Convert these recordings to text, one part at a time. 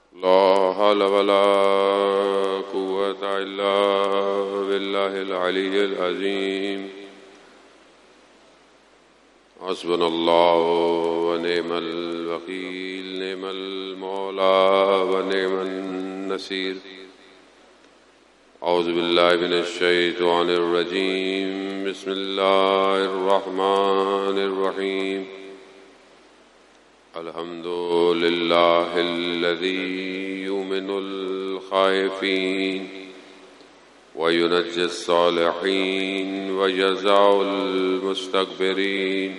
لا حول ولا قوة إلا بالله العلي العظيم. حسبنا الله ونعم الوكيل، نعم المولى ونعم النصير. أعوذ بالله من الشيطان الرجيم. بسم الله الرحمن الرحيم. الحمد لله الذي يؤمن الخائفين وينجي الصالحين ويجزع المستكبرين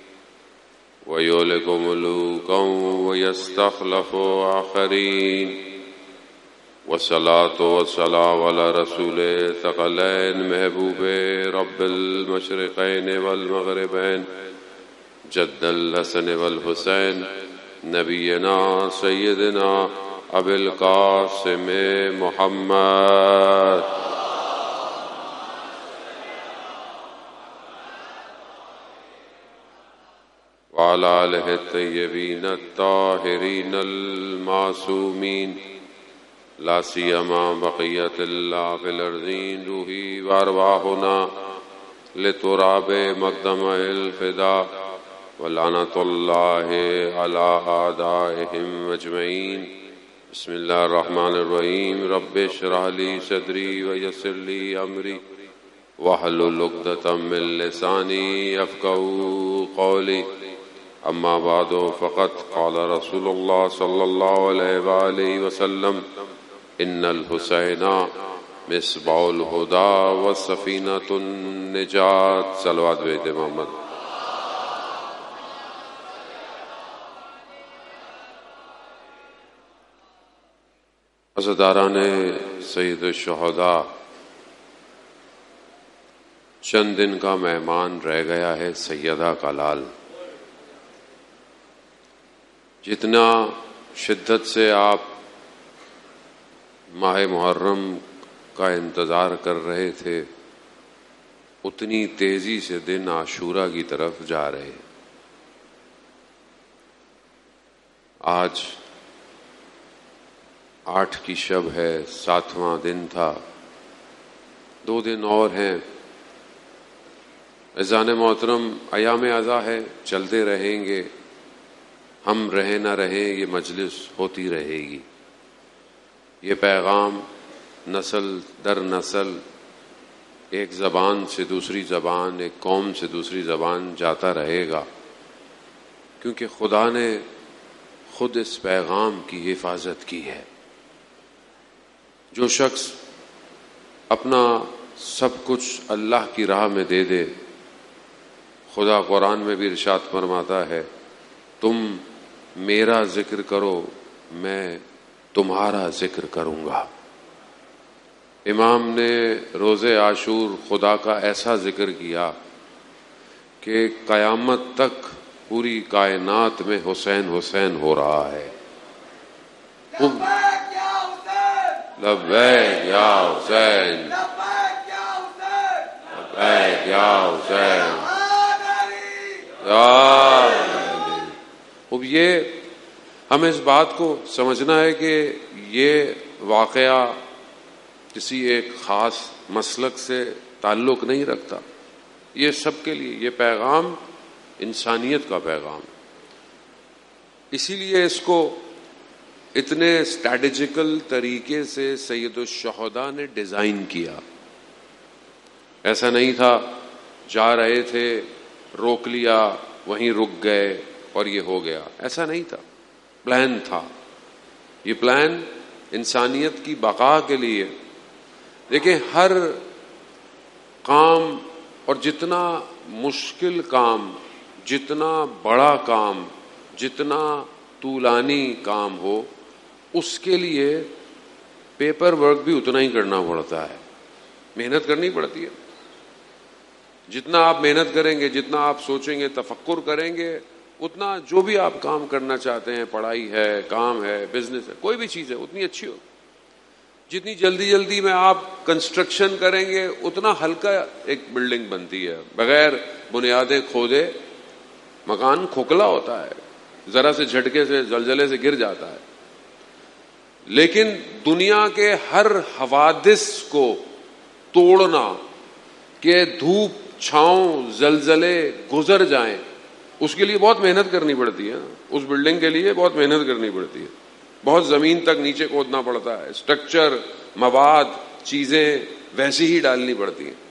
ويهلك ملوكا ويستخلف آخرين. والصلاة والسلام على رسول ثقلين محبوب رب المشرقين والمغربين جد الحسن والحسين نبينا سيدنا أبي القاسم محمد وعلى آله الطيبين الطاهرين المعصومين، لا سيما بقية الله في الأرضين. روحي وأرواحنا لتراب مقدم الفداء، ولعنة الله على أعدائهم أجمعين. بسم الله الرحمن الرحيم. رب اشرح لي صدري ويسر لي أمري واحلل عقدة من لساني يفقهوا قولي. أما بعد، فقد قال رسول الله صلى الله عليه وآله وسلم: إن الحسين مصباح الهدى وسفينة النجاة. صلوات بيت محمد. عزاداران سید الشہداء، چند دن کا مہمان رہ گیا ہے سیدہ کا لال. جتنا شدت سے آپ ماہ محرم کا انتظار کر رہے تھے، اتنی تیزی سے دن عاشورہ کی طرف جا رہے. آج 8 کی شب ہے، 7واں دن تھا. 2 دن اور ہیں. عزیزان محترم، ایام عزا ہے، چلتے رہیں گے. ہم رہیں نہ رہیں، یہ مجلس ہوتی رہے گی. یہ پیغام نسل در نسل، ایک زبان سے دوسری زبان، ایک قوم سے دوسری زبان جاتا رہے گا، کیونکہ خدا نے خود اس پیغام کی حفاظت کی ہے. جو شخص اپنا سب کچھ اللہ کی راہ میں دے دے، خدا قرآن میں بھی ارشاد فرماتا ہے: تم میرا ذکر کرو، میں تمہارا ذکر کروں گا. امام نے روز عاشور خدا کا ایسا ذکر کیا کہ قیامت تک پوری کائنات میں حسین حسین ہو رہا ہے. لبیک یا حسین، لبیک یا حسین. اب یہ ہمیں اس بات کو سمجھنا ہے کہ یہ واقعہ کسی ایک خاص مسلک سے تعلق نہیں رکھتا. یہ سب کے لیے، یہ پیغام انسانیت کا پیغام. اسی لیے اس کو اتنے اسٹریٹجیکل طریقے سے سید الشہداء نے ڈیزائن کیا. ایسا نہیں تھا جا رہے تھے، روک لیا، وہیں رک گئے اور یہ ہو گیا. ایسا نہیں تھا. پلان تھا. یہ پلان انسانیت کی بقا کے لیے. دیکھیں، ہر کام اور جتنا مشکل کام، جتنا بڑا کام، جتنا طولانی کام ہو، اس کے لیے پیپر ورک بھی اتنا ہی کرنا پڑتا ہے. محنت کرنی پڑتی ہے. جتنا آپ محنت کریں گے، جتنا آپ سوچیں گے، تفکر کریں گے، اتنا جو بھی آپ کام کرنا چاہتے ہیں، پڑھائی ہے، کام ہے، بزنس ہے، کوئی بھی چیز ہے، اتنی اچھی ہو. جتنی جلدی جلدی میں آپ کنسٹرکشن کریں گے، اتنا ہلکا ایک بلڈنگ بنتی ہے. بغیر بنیادیں کھودے مکان کھوکھلا ہوتا ہے، ذرا سے جھٹکے سے، زلزلے سے گر جاتا ہے. لیکن دنیا کے ہر حوادث کو توڑنا کہ دھوپ چھاؤں زلزلے گزر جائیں، اس کے لیے بہت محنت کرنی پڑتی ہے. اس بلڈنگ کے لیے بہت محنت کرنی پڑتی ہے، بہت زمین تک نیچے کھودنا پڑتا ہے، اسٹرکچر، مواد، چیزیں ویسی ہی ڈالنی پڑتی ہیں.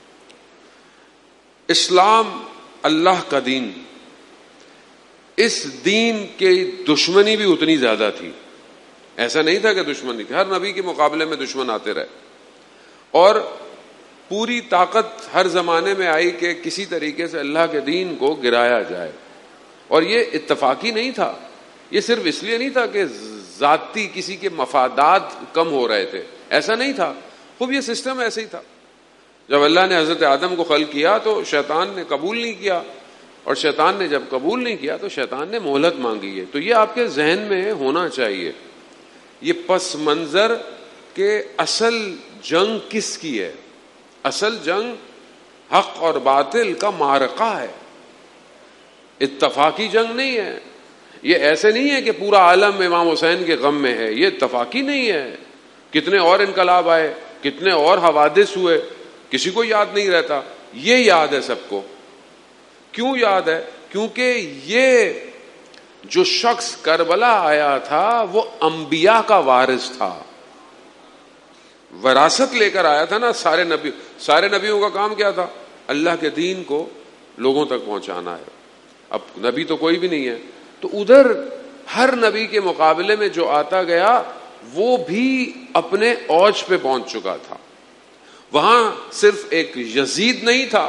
اسلام اللہ کا دین، اس دین کی دشمنی بھی اتنی زیادہ تھی. ایسا نہیں تھا کہ دشمنی تھی، ہر نبی کے مقابلے میں دشمن آتے رہے، اور پوری طاقت ہر زمانے میں آئی کہ کسی طریقے سے اللہ کے دین کو گرایا جائے. اور یہ اتفاقی نہیں تھا، یہ صرف اس لیے نہیں تھا کہ ذاتی کسی کے مفادات کم ہو رہے تھے، ایسا نہیں تھا. خوب یہ سسٹم ایسے ہی تھا. جب اللہ نے حضرت آدم کو خلق کیا تو شیطان نے قبول نہیں کیا، اور شیطان نے جب قبول نہیں کیا تو شیطان نے مہلت مانگی ہے. تو یہ آپ کے ذہن میں ہونا چاہیے، یہ پس منظر کہ اصل جنگ کس کی ہے. اصل جنگ حق اور باطل کا معرکہ ہے، اتفاقی جنگ نہیں ہے. یہ ایسے نہیں ہے کہ پورا عالم امام حسین کے غم میں ہے، یہ اتفاقی نہیں ہے. کتنے اور انقلاب آئے، کتنے اور حوادث ہوئے، کسی کو یاد نہیں رہتا. یہ یاد ہے سب کو. کیوں یاد ہے؟ کیونکہ یہ جو شخص کربلا آیا تھا وہ انبیاء کا وارث تھا، وراثت لے کر آیا تھا نا. سارے نبیوں کا کام کیا تھا؟ اللہ کے دین کو لوگوں تک پہنچانا ہے. اب نبی تو کوئی بھی نہیں ہے، تو ادھر ہر نبی کے مقابلے میں جو آتا گیا وہ بھی اپنے اوج پہ پہنچ چکا تھا. وہاں صرف ایک یزید نہیں تھا،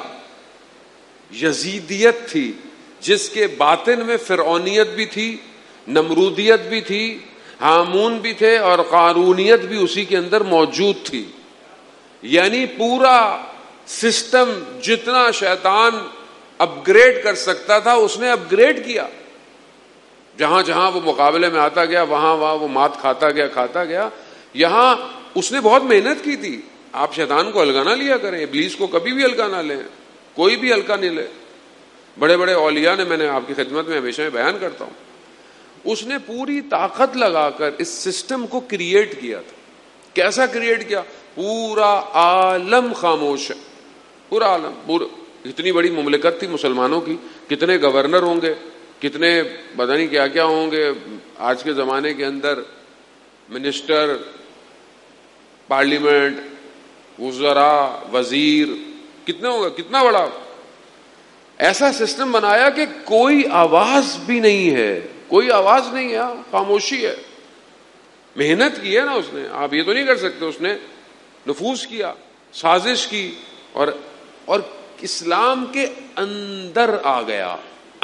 یزیدیت تھی جس کے باطن میں فرعونیت بھی تھی، نمرودیت بھی تھی، ہامون بھی تھے، اور قارونیت بھی اسی کے اندر موجود تھی. یعنی پورا سسٹم جتنا شیطان اپ گریڈ کر سکتا تھا اس نے اپ گریڈ کیا. جہاں جہاں وہ مقابلے میں آتا گیا وہاں وہ مات کھاتا گیا. یہاں اس نے بہت محنت کی تھی. آپ شیطان کو ہلکا نہ لیا کریں، ابلیس کو کبھی بھی ہلکا نہ لیں، کوئی بھی ہلکا نہیں لے. بڑے بڑے اولیاء نے، میں نے آپ کی خدمت میں ہمیشہ بیان کرتا ہوں، اس نے پوری طاقت لگا کر اس سسٹم کو کریٹ کیا تھا. کیسا کریٹ کیا؟ پورا عالم خاموش ہے، پورا عالم. اتنی بڑی مملکت تھی مسلمانوں کی، کتنے گورنر ہوں گے، کتنے پتہ نہیں کیا کیا ہوں گے. آج کے زمانے کے اندر منسٹر، پارلیمنٹ، وزراء، وزیر کتنے ہوں گے، کتنا بڑا. ایسا سسٹم بنایا کہ کوئی آواز بھی نہیں ہے، کوئی آواز نہیں ہے، خاموشی ہے. محنت کی ہے نا اس نے، آپ یہ تو نہیں کر سکتے. اس نے نفوذ کیا، سازش کی، اور اسلام کے اندر آ گیا.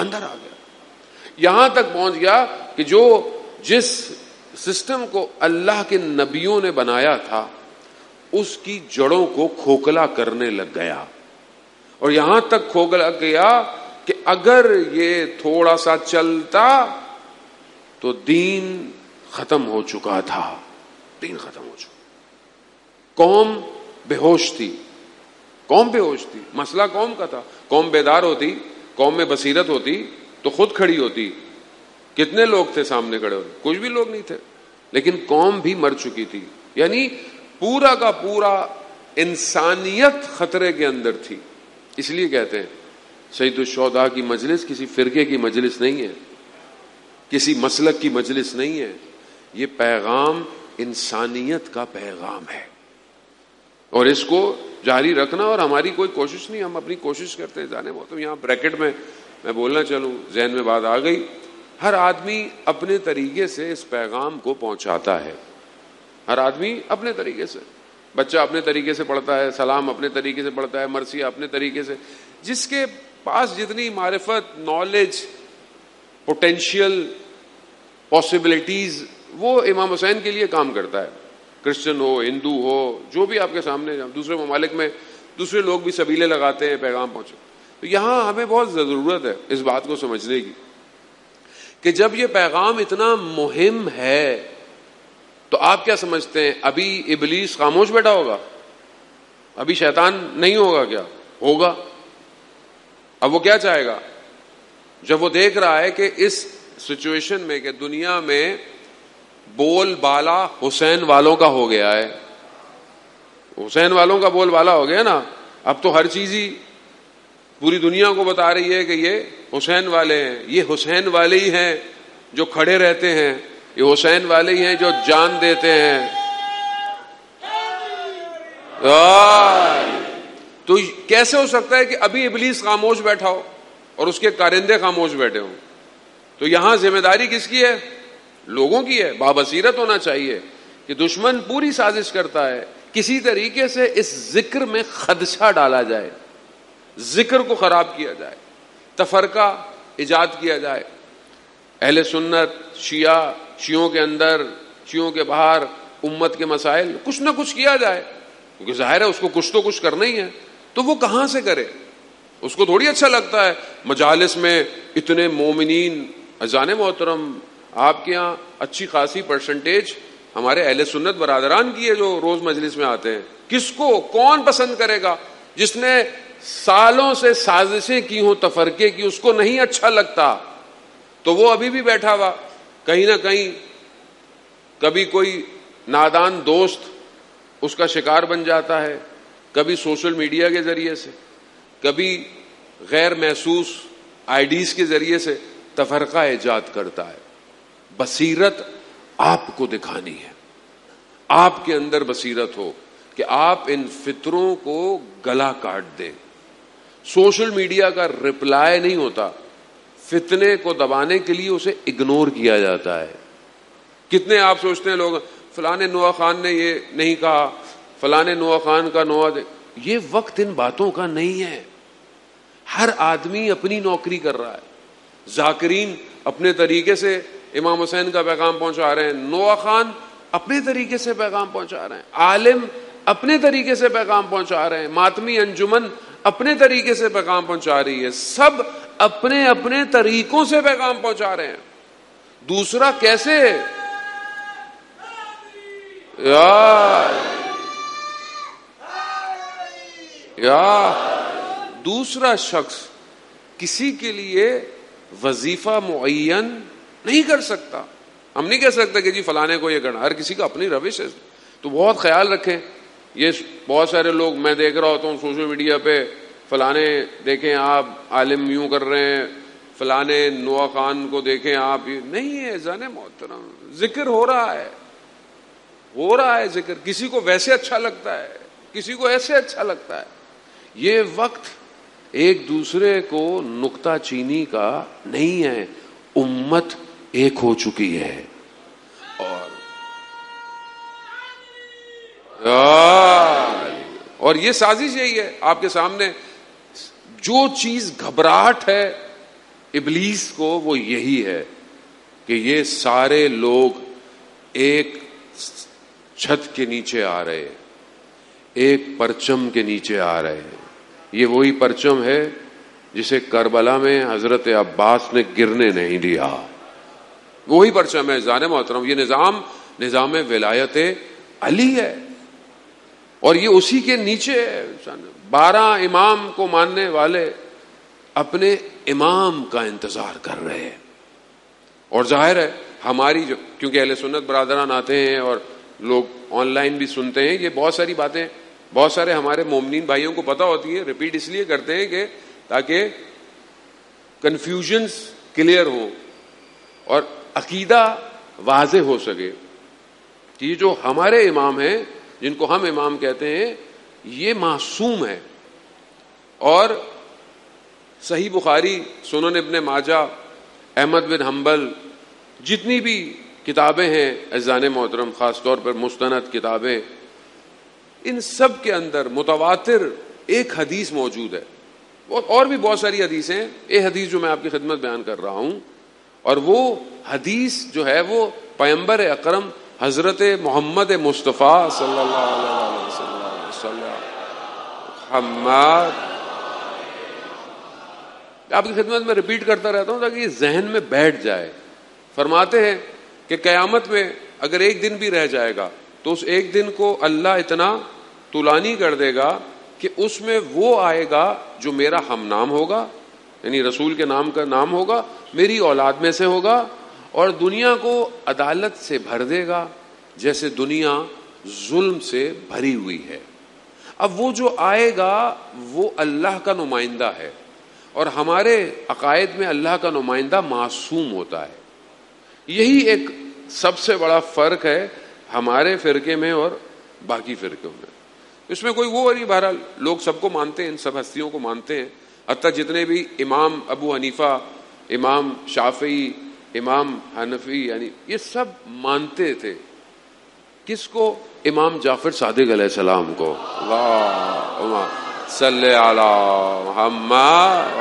یہاں تک پہنچ گیا کہ جس سسٹم کو اللہ کے نبیوں نے بنایا تھا اس کی جڑوں کو کھوکھلا کرنے لگ گیا. اور یہاں تک کھوکھلا گیا کہ اگر یہ تھوڑا سا چلتا تو دین ختم ہو چکا تھا. دین ختم ہو چکا. قوم بے ہوش تھی. مسئلہ قوم کا تھا. قوم بیدار ہوتی، قوم میں بصیرت ہوتی تو خود کھڑی ہوتی. کتنے لوگ تھے سامنے کھڑے ہوتے؟ کچھ بھی لوگ نہیں تھے. لیکن قوم بھی مر چکی تھی. یعنی پورا کا پورا انسانیت خطرے کے اندر تھی. اس لیے کہتے ہیں سید الشہداء کی مجلس کسی فرقے کی مجلس نہیں ہے، کسی مسلک کی مجلس نہیں ہے. یہ پیغام انسانیت کا پیغام ہے، اور اس کو جاری رکھنا. اور ہماری کوئی کوشش نہیں، ہم اپنی کوشش کرتے ہیں. جانے وہ تو یہاں بریکٹ میں بولنا چلوں، ذہن میں بات آ گئی. ہر آدمی اپنے طریقے سے اس پیغام کو پہنچاتا ہے. ہر آدمی اپنے طریقے سے. بچہ اپنے طریقے سے پڑھتا ہے، سلام اپنے طریقے سے پڑھتا ہے، مرثیہ اپنے طریقے سے. جس کے پاس جتنی معرفت، نالج، پوٹینشیل، پاسبلٹیز، وہ امام حسین کے لیے کام کرتا ہے. کرسچن ہو، ہندو ہو، جو بھی آپ کے سامنے. دوسرے ممالک میں دوسرے لوگ بھی سبیلے لگاتے ہیں پیغام پہنچے. تو یہاں ہمیں بہت ضرورت ہے اس بات کو سمجھنے کی کہ جب یہ پیغام اتنا مہم ہے تو آپ کیا سمجھتے ہیں ابھی ابلیس خاموش بیٹھا ہوگا؟ ابھی شیطان نہیں ہوگا؟ کیا ہوگا؟ اب وہ کیا چاہے گا جب وہ دیکھ رہا ہے کہ اس سچویشن میں کہ دنیا میں بول بالا حسین والوں کا ہو گیا ہے. حسین والوں کا بول بالا ہو گیا نا. اب تو ہر چیز ہی پوری دنیا کو بتا رہی ہے کہ یہ حسین والے ہیں. یہ حسین والے ہی ہیں جو کھڑے رہتے ہیں, یہ حسین والے ہی ہیں جو جان دیتے ہیں. تو کیسے ہو سکتا ہے کہ ابھی ابلیس خاموش بیٹھا ہو اور اس کے کارندے خاموش بیٹھے ہوں؟ تو یہاں ذمہ داری کس کی ہے؟ لوگوں کی ہے. بابصیرت ہونا چاہیے کہ دشمن پوری سازش کرتا ہے کسی طریقے سے اس ذکر میں خدشہ ڈالا جائے, ذکر کو خراب کیا جائے, تفرقہ ایجاد کیا جائے. اہل سنت, شیعوں کے اندر, شیعوں کے باہر, امت کے مسائل, کچھ نہ کچھ کیا جائے, کیونکہ ظاہر ہے اس کو کچھ تو کچھ کرنا ہی ہے. تو وہ کہاں سے کرے؟ اس کو تھوڑی اچھا لگتا ہے مجالس میں اتنے مومنین. اذان محترم, آپ کے یہاں اچھی خاصی پرسنٹیج ہمارے اہل سنت برادران کی ہے جو روز مجلس میں آتے ہیں. کس کو کون پسند کرے گا؟ جس نے سالوں سے سازشیں کی ہوں تفرقے کی, اس کو نہیں اچھا لگتا تو وہ ابھی بھی بیٹھا ہوا کہیں نہ کہیں. کبھی کوئی نادان دوست اس کا شکار بن جاتا ہے, کبھی سوشل میڈیا کے ذریعے سے, کبھی غیر محسوس آئیڈیز کے ذریعے سے تفرقہ ایجاد کرتا ہے. بصیرت آپ کو دکھانی ہے, آپ کے اندر بصیرت ہو کہ آپ ان فطروں کو گلا کاٹ دیں. سوشل میڈیا کا رپلائی نہیں ہوتا, فتنے کو دبانے کے لیے اسے اگنور کیا جاتا ہے. کتنے آپ سوچتے ہیں لوگ فلانے نوح خان نے یہ نہیں کہا, فلانے نوح خان کا یہ وقت ان باتوں کا نہیں ہے. ہر آدمی اپنی نوکری کر رہا ہے. ذاکرین اپنے طریقے سے امام حسین کا پیغام پہنچا رہے ہیں, نوح خان اپنے طریقے سے پیغام پہنچا رہے ہیں, عالم اپنے طریقے سے پیغام پہنچا رہے ہیں, ماتمی انجمن اپنے طریقے سے پیغام پہنچا رہی ہے. سب اپنے اپنے طریقوں سے پیغام پہنچا رہے ہیں. دوسرا کیسے دوسرا شخص کسی کے لیے وظیفہ معین نہیں کر سکتا. ہم نہیں کہہ سکتے کہ جی فلانے کو یہ کرنا, ہر کسی کا اپنی روش ہے. تو بہت خیال رکھیں. یہ بہت سارے لوگ میں دیکھ رہا ہوتا ہوں سوشل میڈیا پہ, فلانے دیکھیں آپ عالم یوں کر رہے ہیں, فلانے نوح خان کو دیکھیں آپ, نہیں ہے اذان محترم. ذکر ہو رہا ہے ذکر. کسی کو ویسے اچھا لگتا ہے, کسی کو ایسے اچھا لگتا ہے. یہ وقت ایک دوسرے کو نکتہ چینی کا نہیں ہے. امت ایک ہو چکی ہے اور یہ سازش یہی ہے آپ کے سامنے. جو چیز گھبراہٹ ہے ابلیس کو وہ یہی ہے کہ یہ سارے لوگ ایک چھت کے نیچے آ رہے, ایک پرچم کے نیچے آ رہے ہیں. یہ وہی پرچم ہے جسے کربلا میں حضرت عباس نے گرنے نہیں دیا. وہی پرچم ہے ذان محترم. یہ نظام ولایت علی ہے اور یہ اسی کے نیچے 12 امام کو ماننے والے اپنے امام کا انتظار کر رہے ہیں. اور ظاہر ہے ہماری کیونکہ اہل سنت برادران آتے ہیں اور لوگ آن لائن بھی سنتے ہیں, یہ بہت ساری باتیں بہت سارے ہمارے مومنین بھائیوں کو پتہ ہوتی ہیں. ریپیٹ اس لیے کرتے ہیں کہ تاکہ کنفیوژنز کلیئر ہوں اور عقیدہ واضح ہو سکے کہ یہ جو ہمارے امام ہیں جن کو ہم امام کہتے ہیں یہ معصوم ہے. اور صحیح بخاری, سنن ابن ماجہ, احمد بن حنبل, جتنی بھی کتابیں ہیں اذان محترم, خاص طور پر مستند کتابیں, ان سب کے اندر متواتر ایک حدیث موجود ہے. اور بھی بہت ساری حدیثیں ہیں. یہ حدیث جو میں آپ کی خدمت بیان کر رہا ہوں, اور وہ حدیث جو ہے وہ پیغمبر اکرم حضرت محمد مصطفیٰ صلی اللہ علیہ وسلم محمد, آپ کی خدمت میں ریپیٹ کرتا رہتا ہوں تاکہ یہ ذہن میں بیٹھ جائے. فرماتے ہیں کہ قیامت میں اگر ایک دن بھی رہ جائے گا تو اس ایک دن کو اللہ اتنا طولانی کر دے گا کہ اس میں وہ آئے گا جو میرا ہم نام ہوگا, یعنی رسول کے نام کا نام ہوگا, میری اولاد میں سے ہوگا, اور دنیا کو عدالت سے بھر دے گا جیسے دنیا ظلم سے بھری ہوئی ہے. اب وہ جو آئے گا وہ اللہ کا نمائندہ ہے، اور ہمارے عقائد میں اللہ کا نمائندہ معصوم ہوتا ہے. یہی ایک سب سے بڑا فرق ہے ہمارے فرقے میں اور باقی فرقوں میں. اس میں کوئی وہ نہیں، بہرحال لوگ سب کو مانتے ہیں، ان سب ہستیوں کو مانتے ہیں. حتیٰ جتنے بھی امام ابو حنیفہ، امام شافعی، امام حنفی، یعنی یہ سب مانتے تھے. کس کو؟ امام جعفر صادق علیہ السلام کو. اللہم صلی علی محمد.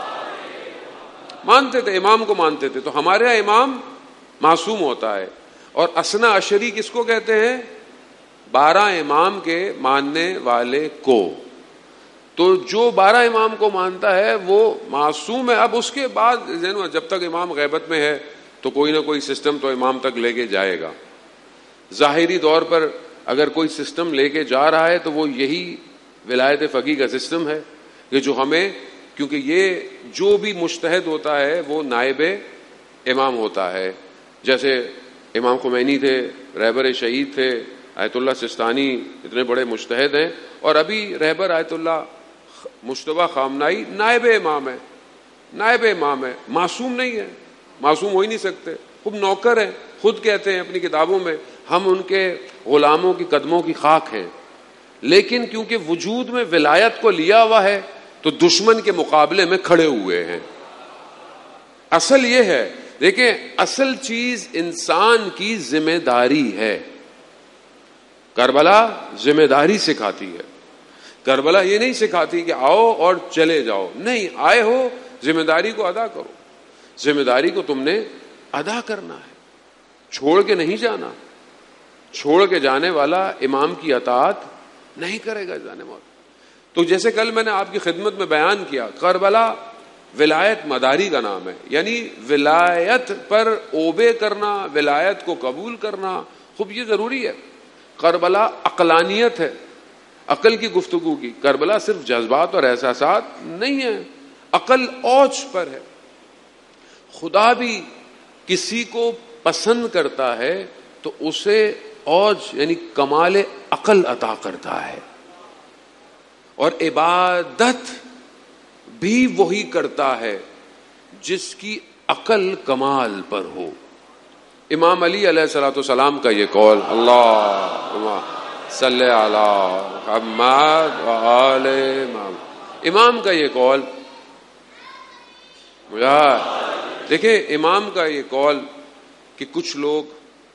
مانتے تھے، امام کو مانتے تھے. تو ہمارے یہاں امام معصوم ہوتا ہے. اور اثنا عشری کس کو کہتے ہیں؟ 12 امام کے ماننے والے کو. تو جو 12 امام کو مانتا ہے وہ معصوم ہے. اب اس کے بعد جب تک امام غیبت میں ہے تو کوئی نہ کوئی سسٹم تو امام تک لے کے جائے گا. ظاہری طور پر اگر کوئی سسٹم لے کے جا رہا ہے تو وہ یہی ولایت فقیہ کا سسٹم ہے کہ جو ہمیں، کیونکہ یہ جو بھی مجتہد ہوتا ہے وہ نائب امام ہوتا ہے. جیسے امام خمینی تھے، رہبر شہید تھے، آیت اللہ سستانی اتنے بڑے مجتہد ہیں، اور ابھی رہبر آیت اللہ مجتبیٰ خامنائی نائب امام ہے. نائب امام ہے، معصوم نہیں ہے، معصوم ہو ہی نہیں سکتے. خود نوکر ہیں، خود کہتے ہیں اپنی کتابوں میں ہم ان کے غلاموں کی قدموں کی خاک ہیں. لیکن کیونکہ وجود میں ولایت کو لیا ہوا ہے تو دشمن کے مقابلے میں کھڑے ہوئے ہیں. اصل یہ ہے، دیکھیں اصل چیز انسان کی ذمہ داری ہے. کربلا ذمہ داری سکھاتی ہے. کربلا یہ نہیں سکھاتی کہ آؤ اور چلے جاؤ. نہیں، آئے ہو ذمہ داری کو ادا کرو. ذمہ داری کو تم نے ادا کرنا ہے، چھوڑ کے نہیں جانا. چھوڑ کے جانے والا امام کی اطاعت نہیں کرے گا جانے والا. تو جیسے کل میں نے آپ کی خدمت میں بیان کیا، کربلا ولایت مداری کا نام ہے. یعنی ولایت پر اوبے کرنا، ولایت کو قبول کرنا. خوب یہ ضروری ہے. کربلا عقلانیت ہے، عقل کی گفتگو کی. کربلا صرف جذبات اور احساسات نہیں ہے، عقل اوج پر ہے. خدا بھی کسی کو پسند کرتا ہے تو اسے اوج یعنی کمال عقل عطا کرتا ہے، اور عبادت بھی وہی کرتا ہے جس کی عقل کمال پر ہو. امام علی علیہ الصلوۃ والسلام کا یہ قول، اللہم صلی علی محمد وآل محمد، امام کا یہ قول، دیکھیں امام کا یہ قول کہ کچھ لوگ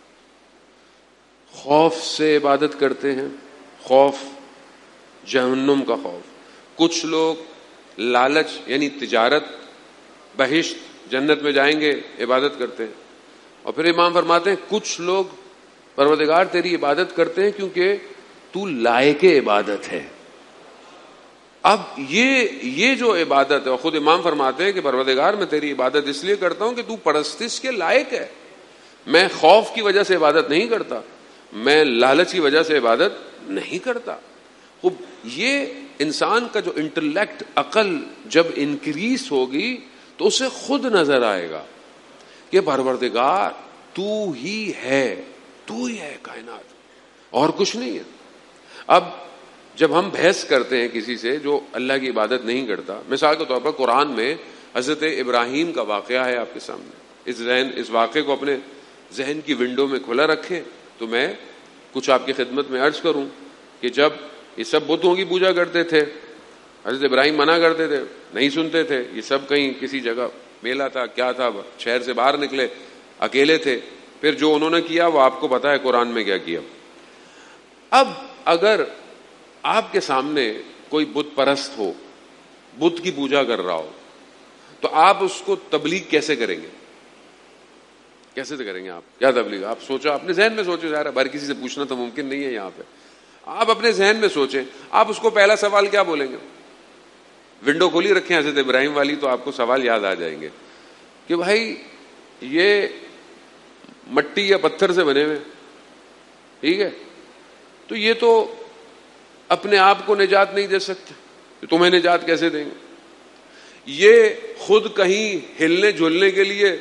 خوف سے عبادت کرتے ہیں، خوف جہنم کا خوف. کچھ لوگ لالچ یعنی تجارت، بہشت جنت میں جائیں گے عبادت کرتے ہیں. اور پھر امام فرماتے ہیں کچھ لوگ پروردگار تیری عبادت کرتے ہیں کیونکہ تو لائق عبادت ہے. اب یہ جو عبادت ہے، خود امام فرماتے ہیں کہ پروردگار میں تیری عبادت اس لیے کرتا ہوں کہ تو پرستش کے لائق ہے. میں خوف کی وجہ سے عبادت نہیں کرتا، میں لالچ کی وجہ سے عبادت نہیں کرتا. خب یہ انسان کا جو انٹلیکٹ، عقل جب انکریز ہوگی تو اسے خود نظر آئے گا کہ پروردگار تو ہی ہے کائنات، اور کچھ نہیں ہے. اب جب ہم بحث کرتے ہیں کسی سے جو اللہ کی عبادت نہیں کرتا، مثال کے طور پر قرآن میں حضرت ابراہیم کا واقعہ ہے آپ کے سامنے. اس واقعے کو اپنے ذہن کی ونڈو میں کھلا رکھیں تو میں کچھ آپ کی خدمت میں عرض کروں کہ جب یہ سب بتوں کی پوجا کرتے تھے، حضرت ابراہیم منع کرتے تھے، نہیں سنتے تھے. یہ سب کہیں کسی جگہ میلہ تھا، کیا تھا، شہر سے باہر نکلے، اکیلے تھے. پھر جو انہوں نے کیا وہ آپ کو پتا ہے قرآن میں کیا کیا. اب اگر آپ کے سامنے کوئی بت پرست ہو، بت کی پوجا کر رہا ہو، تو آپ اس کو تبلیغ کیسے کریں گے؟ کیسے کریں گے آپ؟ کیا تبلیغ؟ آپ سوچو، اپنے ذہن میں سوچو. ظاہر ہے ہر کسی سے پوچھنا تو ممکن نہیں ہے یہاں پہ. آپ اپنے ذہن میں سوچیں، آپ اس کو پہلا سوال کیا بولیں گے؟ ونڈو کھولی رکھیں حضرت ابراہیم والی تو آپ کو سوال یاد آ جائیں گے کہ بھائی یہ مٹی یا پتھر سے بنے ہوئے، ٹھیک ہے، تو یہ تو اپنے آپ کو نجات نہیں دے سکتے، تمہیں نجات کیسے دیں گے؟ یہ خود کہیں ہلنے جھولنے کے لیے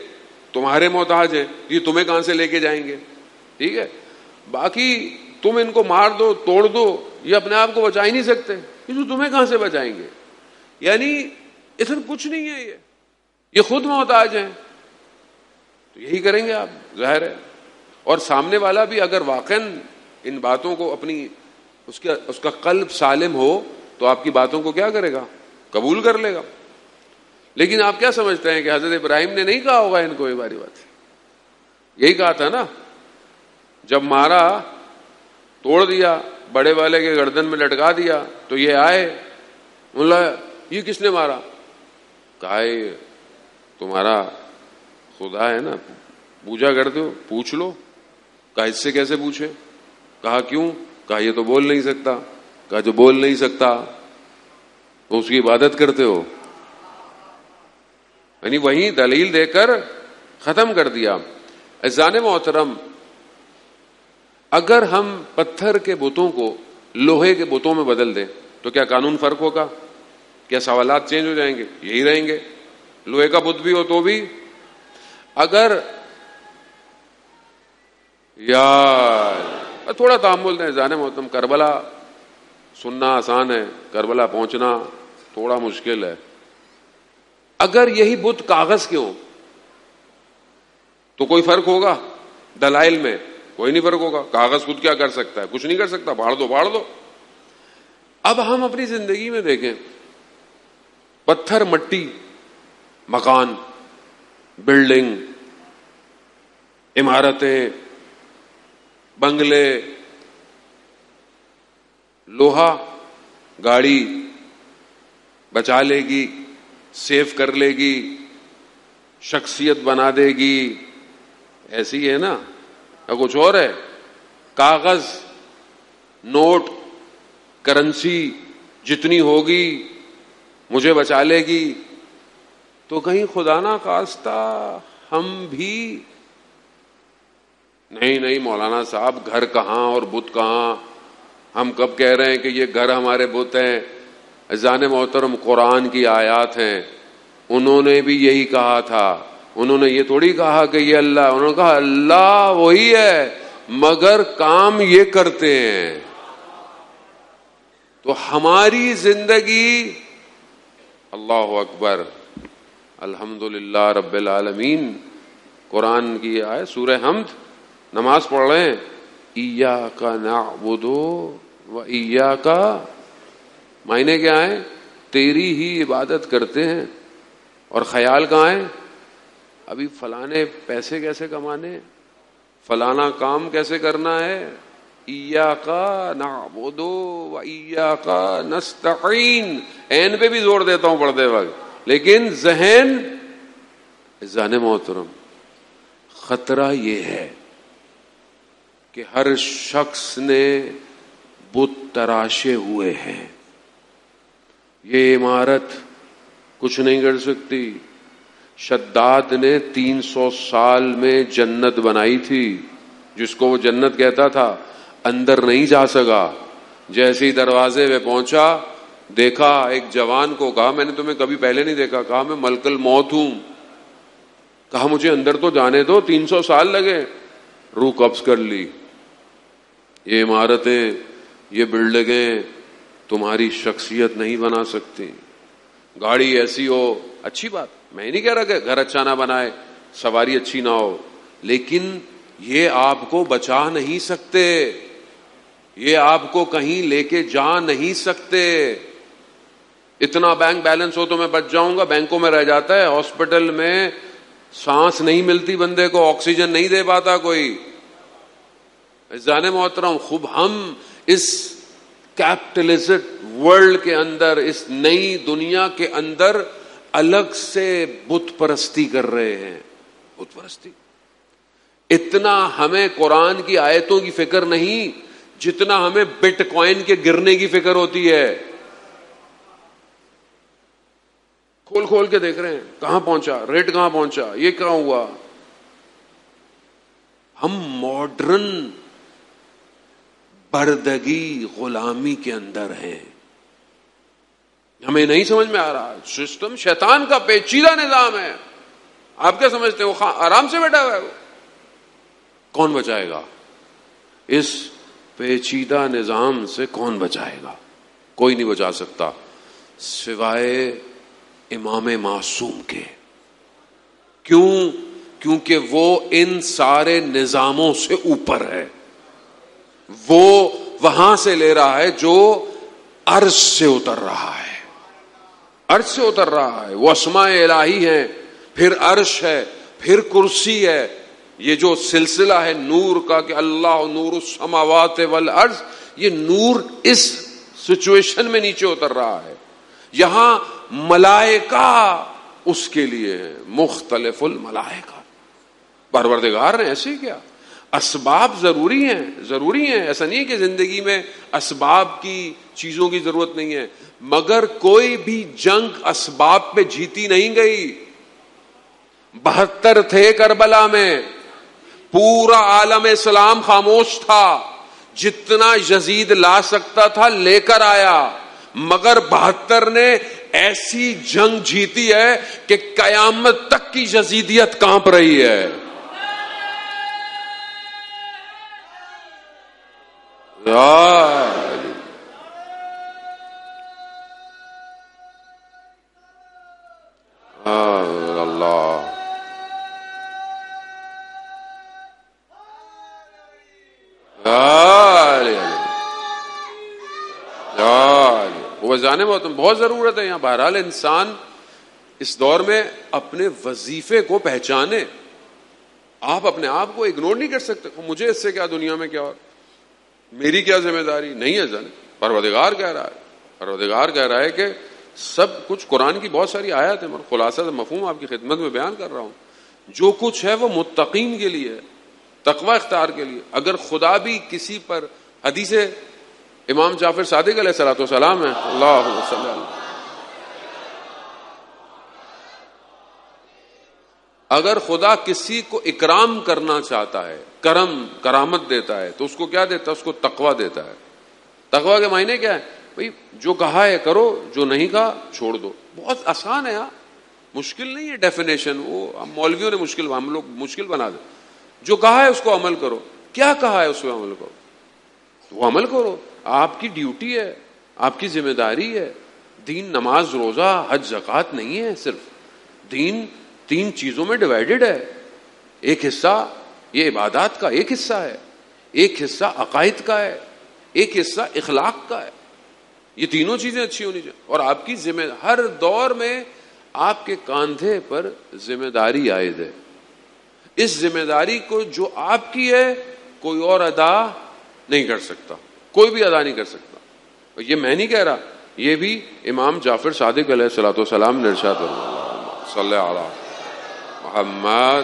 تمہارے محتاج ہیں، یہ تمہیں کہاں سے لے کے جائیں گے؟ ٹھیک ہے، باقی تم ان کو مار دو، توڑ دو، یہ اپنے آپ کو بچا ہی نہیں سکتے، یہ تمہیں کہاں سے بچائیں گے؟ یعنی اس میں کچھ نہیں ہے، یہ خود محتاج ہیں، تو یہی کریں گے آپ، ظاہر ہے۔ اور سامنے والا بھی اگر واقعاً ان باتوں کو اپنی اس کا قلب سالم ہو تو آپ کی باتوں کو کیا کرے گا؟ قبول کر لے گا۔ لیکن آپ کیا سمجھتے ہیں کہ حضرت ابراہیم نے نہیں کہا ہوگا ان کو یہ باری بات؟ یہی کہا تھا نا، جب مارا، توڑ دیا، بڑے والے کے گردن میں لٹکا دیا تو یہ آئے، بولا یہ کس نے مارا؟ کہا یہ تمہارا خدا ہے نا، پوجا کرتے ہو، پوچھ لو۔ کہا اس سے کیسے پوچھے؟ کہا کیوں؟ کہا یہ تو بول نہیں سکتا۔ کہا جو بول نہیں سکتا تو اس کی عبادت کرتے ہو؟ یعنی وہیں دلیل دے کر ختم کر دیا۔ عزیزان محترم، اگر ہم پتھر کے بتوں کو لوہے کے بتوں میں بدل دیں تو کیا قانون فرق ہوگا؟ کیا سوالات چینج ہو جائیں گے؟ یہی رہیں گے، لوہے کا بت بھی ہو تو بھی۔ اگر یار تھوڑا تحمل دیں عزیزان محترم، کربلا سننا آسان ہے، کربلا پہنچنا تھوڑا مشکل ہے۔ اگر یہی بت کاغذ کے ہوں تو کوئی فرق ہوگا؟ دلائل میں کوئی نہیں فرق ہوگا۔ کاغذ خود کیا کر سکتا ہے؟ کچھ نہیں کر سکتا، پھاڑ دو پھاڑ دو۔ اب ہم اپنی زندگی میں دیکھیں، پتھر، مٹی، مکان، بلڈنگ، عمارتیں، بنگلے، لوہا گاڑی بچا لے گی، سیف کر لے گی، شخصیت بنا دے گی، ایسی ہے نا؟ یا کچھ اور ہے؟ کاغذ، نوٹ، کرنسی جتنی ہوگی مجھے بچا لے گی، تو کہیں خدا نہ خواستہ ہم بھی نہیں مولانا صاحب، گھر کہاں اور بت کہاں؟ ہم کب کہہ رہے ہیں کہ یہ گھر ہمارے بت ہیں؟ عزیزان محترم، قرآن کی آیات ہیں، انہوں نے بھی یہی کہا تھا۔ انہوں نے یہ تھوڑی کہا کہ یہ اللہ، انہوں نے کہا اللہ وہی ہے مگر کام یہ کرتے ہیں۔ تو ہماری زندگی، اللہ اکبر، الحمدللہ رب العالمین، قرآن کی آیت سورہ حمد، نماز پڑھ رہے ہیں، ایاک نعبد و ایاک، معنی کیا ہے؟ تیری ہی عبادت کرتے ہیں، اور خیال کہاں ہے؟ ابھی فلانے پیسے کیسے کمانے، فلانا کام کیسے کرنا ہے۔ ایاک نعبد و ایاک نستعین، عین پہ بھی زور دیتا ہوں پڑھتے وقت، لیکن ذہن، عزیزان محترم، خطرہ یہ ہے کہ ہر شخص نے بت تراشے ہوئے ہیں۔ یہ عمارت کچھ نہیں کر سکتی۔ شداد نے 300 سال میں جنت بنائی تھی، جس کو وہ جنت کہتا تھا، اندر نہیں جا سکا۔ جیسے ہی دروازے پہ پہنچا، دیکھا ایک جوان کو، کہا میں نے تمہیں کبھی پہلے نہیں دیکھا، کہا میں ملک الموت ہوں، کہا مجھے اندر تو جانے دو، 300 سال لگے، روح قبض کر لی۔ یہ عمارتیں، یہ بلڈنگیں تمہاری شخصیت نہیں بنا سکتی۔ گاڑی ایسی ہو، اچھی بات، میں نہیں کہہ رہا کہ گھر اچھا نہ بنائے، سواری اچھی نہ ہو، لیکن یہ آپ کو بچا نہیں سکتے، یہ آپ کو کہیں لے کے جا نہیں سکتے۔ اتنا بینک بیلنس ہو تو میں بچ جاؤں گا، بینکوں میں رہ جاتا ہے، ہاسپٹل میں سانس نہیں ملتی بندے کو، آکسیجن نہیں دے پاتا کوئی۔ عزیزان محترم، خوب ہم اس کیپٹلسٹ ورلڈ کے اندر، اس نئی دنیا کے اندر الگ سے بت پرستی کر رہے ہیں، بت پرستی۔ اتنا ہمیں قرآن کی آیتوں کی فکر نہیں جتنا ہمیں بٹ کوائن کے گرنے کی فکر ہوتی ہے۔ کھول کھول کے دیکھ رہے ہیں کہاں پہنچا، ریٹ کہاں پہنچا، یہ کہاں ہوا۔ ہم ماڈرن بردگی، غلامی کے اندر ہیں، ہمیں نہیں سمجھ میں آ رہا۔ سسٹم شیطان کا پیچیدہ نظام ہے، آپ کیا سمجھتے ہیں وہ آرام سے بیٹھا ہوا ہے؟ وہ کون بچائے گا؟ اس پیچیدہ نظام سے کون بچائے گا؟ کوئی نہیں بچا سکتا سوائے امام معصوم کے. کیوں؟ کیونکہ وہ ان سارے نظاموں سے اوپر ہے. وہ وہاں سے لے رہا ہے جو عرش سے اتر رہا ہے. عرش سے اتر رہا ہے. وہ اسماء الہی ہیں، پھر عرش ہے، پھر کرسی ہے. یہ جو سلسلہ ہے نور کا کہ اللہ نور السماوات والارض، یہ نور اس سچویشن میں نیچے اتر رہا ہے. یہاں ملائکہ اس کے لیے ہے، مختلف الملائکہ. پروردگار نے ایسے کیا. اسباب ضروری ہیں، ایسا نہیں کہ زندگی میں اسباب کی چیزوں کی ضرورت نہیں ہے، مگر کوئی بھی جنگ اسباب پہ جیتی نہیں گئی. 72 تھے کربلا میں، پورا عالم اسلام خاموش تھا. جتنا یزید لا سکتا تھا لے کر آیا، مگر 72 نے ایسی جنگ جیتی ہے کہ قیامت تک کی یزیدیت کانپ رہی ہے. اللہ وہ جانے میں بہت ضرورت ہے یہاں. بہرحال انسان اس دور میں اپنے وظیفے کو پہچانے. آپ اپنے آپ کو اگنور نہیں کر سکتے. مجھے اس سے کیا، دنیا میں کیا، اور میری کیا ذمہ داری نہیں ہے. جانے پروردگار کہہ رہا ہے، پروردگار کہہ رہا ہے کہ سب کچھ، قرآن کی بہت ساری آیات ہیں، خلاصہ مفہوم آپ کی خدمت میں بیان کر رہا ہوں. جو کچھ ہے وہ متقین کے لیے ہے، تقوی اختیار کے لیے. اگر خدا بھی کسی پر، حدیث امام جعفر صادق علیہ الصلوۃ والسلام ہے، اللہ صلی اللہ علیہ، اگر خدا کسی کو اکرام کرنا چاہتا ہے، کرامت دیتا ہے، تو اس کو کیا دیتا ہے؟ اس کو تقوی دیتا ہے. تقوی کے معنی کیا ہے؟ بھئی جو کہا ہے کرو، جو نہیں کہا چھوڑ دو. بہت آسان ہے، مشکل نہیں ہے ڈیفینیشن. وہ ہم مولویوں نے ہم لوگ مشکل بنا دیں. جو کہا ہے اس کو عمل کرو. کیا کہا ہے اس پہ عمل کرو، وہ عمل کرو. آپ کی ڈیوٹی ہے، آپ کی ذمہ داری ہے. دین نماز روزہ حج زکوٰۃ نہیں ہے. صرف دین 3 چیزوں میں ڈیوائیڈڈ ہے. ایک حصہ یہ عبادات کا ایک حصہ ہے، ایک حصہ عقائد کا ہے، ایک حصہ اخلاق کا ہے. یہ تینوں چیزیں اچھی ہونی چاہیے. اور آپ کی ذمہ، ہر دور میں آپ کے کاندھے پر ذمہ داری عائد ہے. اس ذمہ داری کو جو آپ کی ہے کوئی اور ادا نہیں کر سکتا، کوئی بھی ادا نہیں کر سکتا. یہ میں نہیں کہہ رہا، یہ بھی امام جعفر صادق علیہ الصلوۃ والسلام نے ارشاد فرمایا. صلی علی محمد.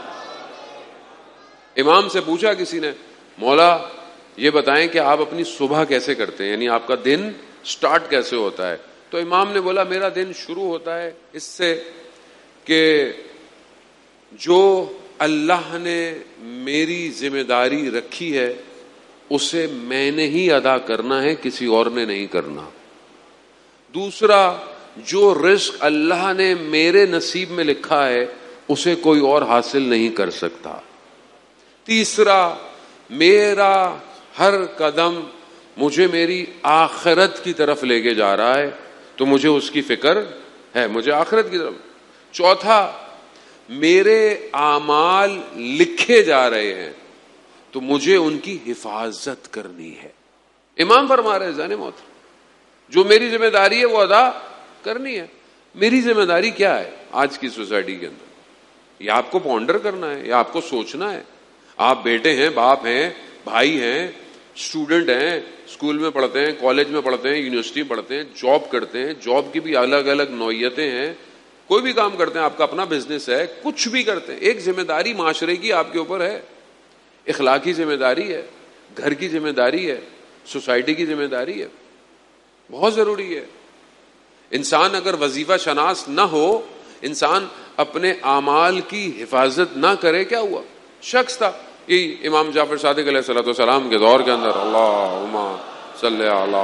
امام سے پوچھا کسی نے، مولا یہ بتائیں کہ آپ اپنی صبح کیسے کرتے ہیں، یعنی آپ کا دن سٹارٹ کیسے ہوتا ہے؟ تو امام نے بولا میرا دن شروع ہوتا ہے اس سے کہ جو اللہ نے میری ذمہ داری رکھی ہے اسے میں نے ہی ادا کرنا ہے، کسی اور نے نہیں کرنا. دوسرا، جو رزق اللہ نے میرے نصیب میں لکھا ہے اسے کوئی اور حاصل نہیں کر سکتا. تیسرا، میرا ہر قدم مجھے میری آخرت کی طرف لے کے جا رہا ہے تو مجھے اس کی فکر ہے، مجھے آخرت کی طرف. چوتھا، میرے اعمال لکھے جا رہے ہیں تو مجھے ان کی حفاظت کرنی ہے. امام فرما رہے زانے موت، جو میری ذمہ داری ہے وہ ادا کرنی ہے. میری ذمہ داری کیا ہے آج کی سوسائٹی کے اندر؟ یہ آپ کو پونڈر کرنا ہے، یا آپ کو سوچنا ہے. آپ بیٹے ہیں، باپ ہیں، بھائی ہیں، اسٹوڈنٹ ہیں، اسکول میں پڑھتے ہیں، کالج میں پڑھتے ہیں، یونیورسٹی میں پڑھتے ہیں، جاب کرتے ہیں. جاب کی بھی الگ الگ نوعیتیں ہیں. کوئی بھی کام کرتے ہیں، آپ کا اپنا بزنس ہے، کچھ بھی کرتے ہیں، ایک ذمہ داری معاشرے کی آپ کے اوپر ہے. اخلاقی ذمہ داری ہے، گھر کی ذمہ داری ہے، سوسائٹی کی ذمہ داری ہے. بہت ضروری ہے. انسان اگر وظیفہ شناس نہ ہو، انسان اپنے اعمال کی حفاظت نہ کرے، کیا ہوا؟ شخص تھا یہ امام جعفر صادق علیہ الصلوۃ والسلام کے دور کے اندر، اللہم صلی علی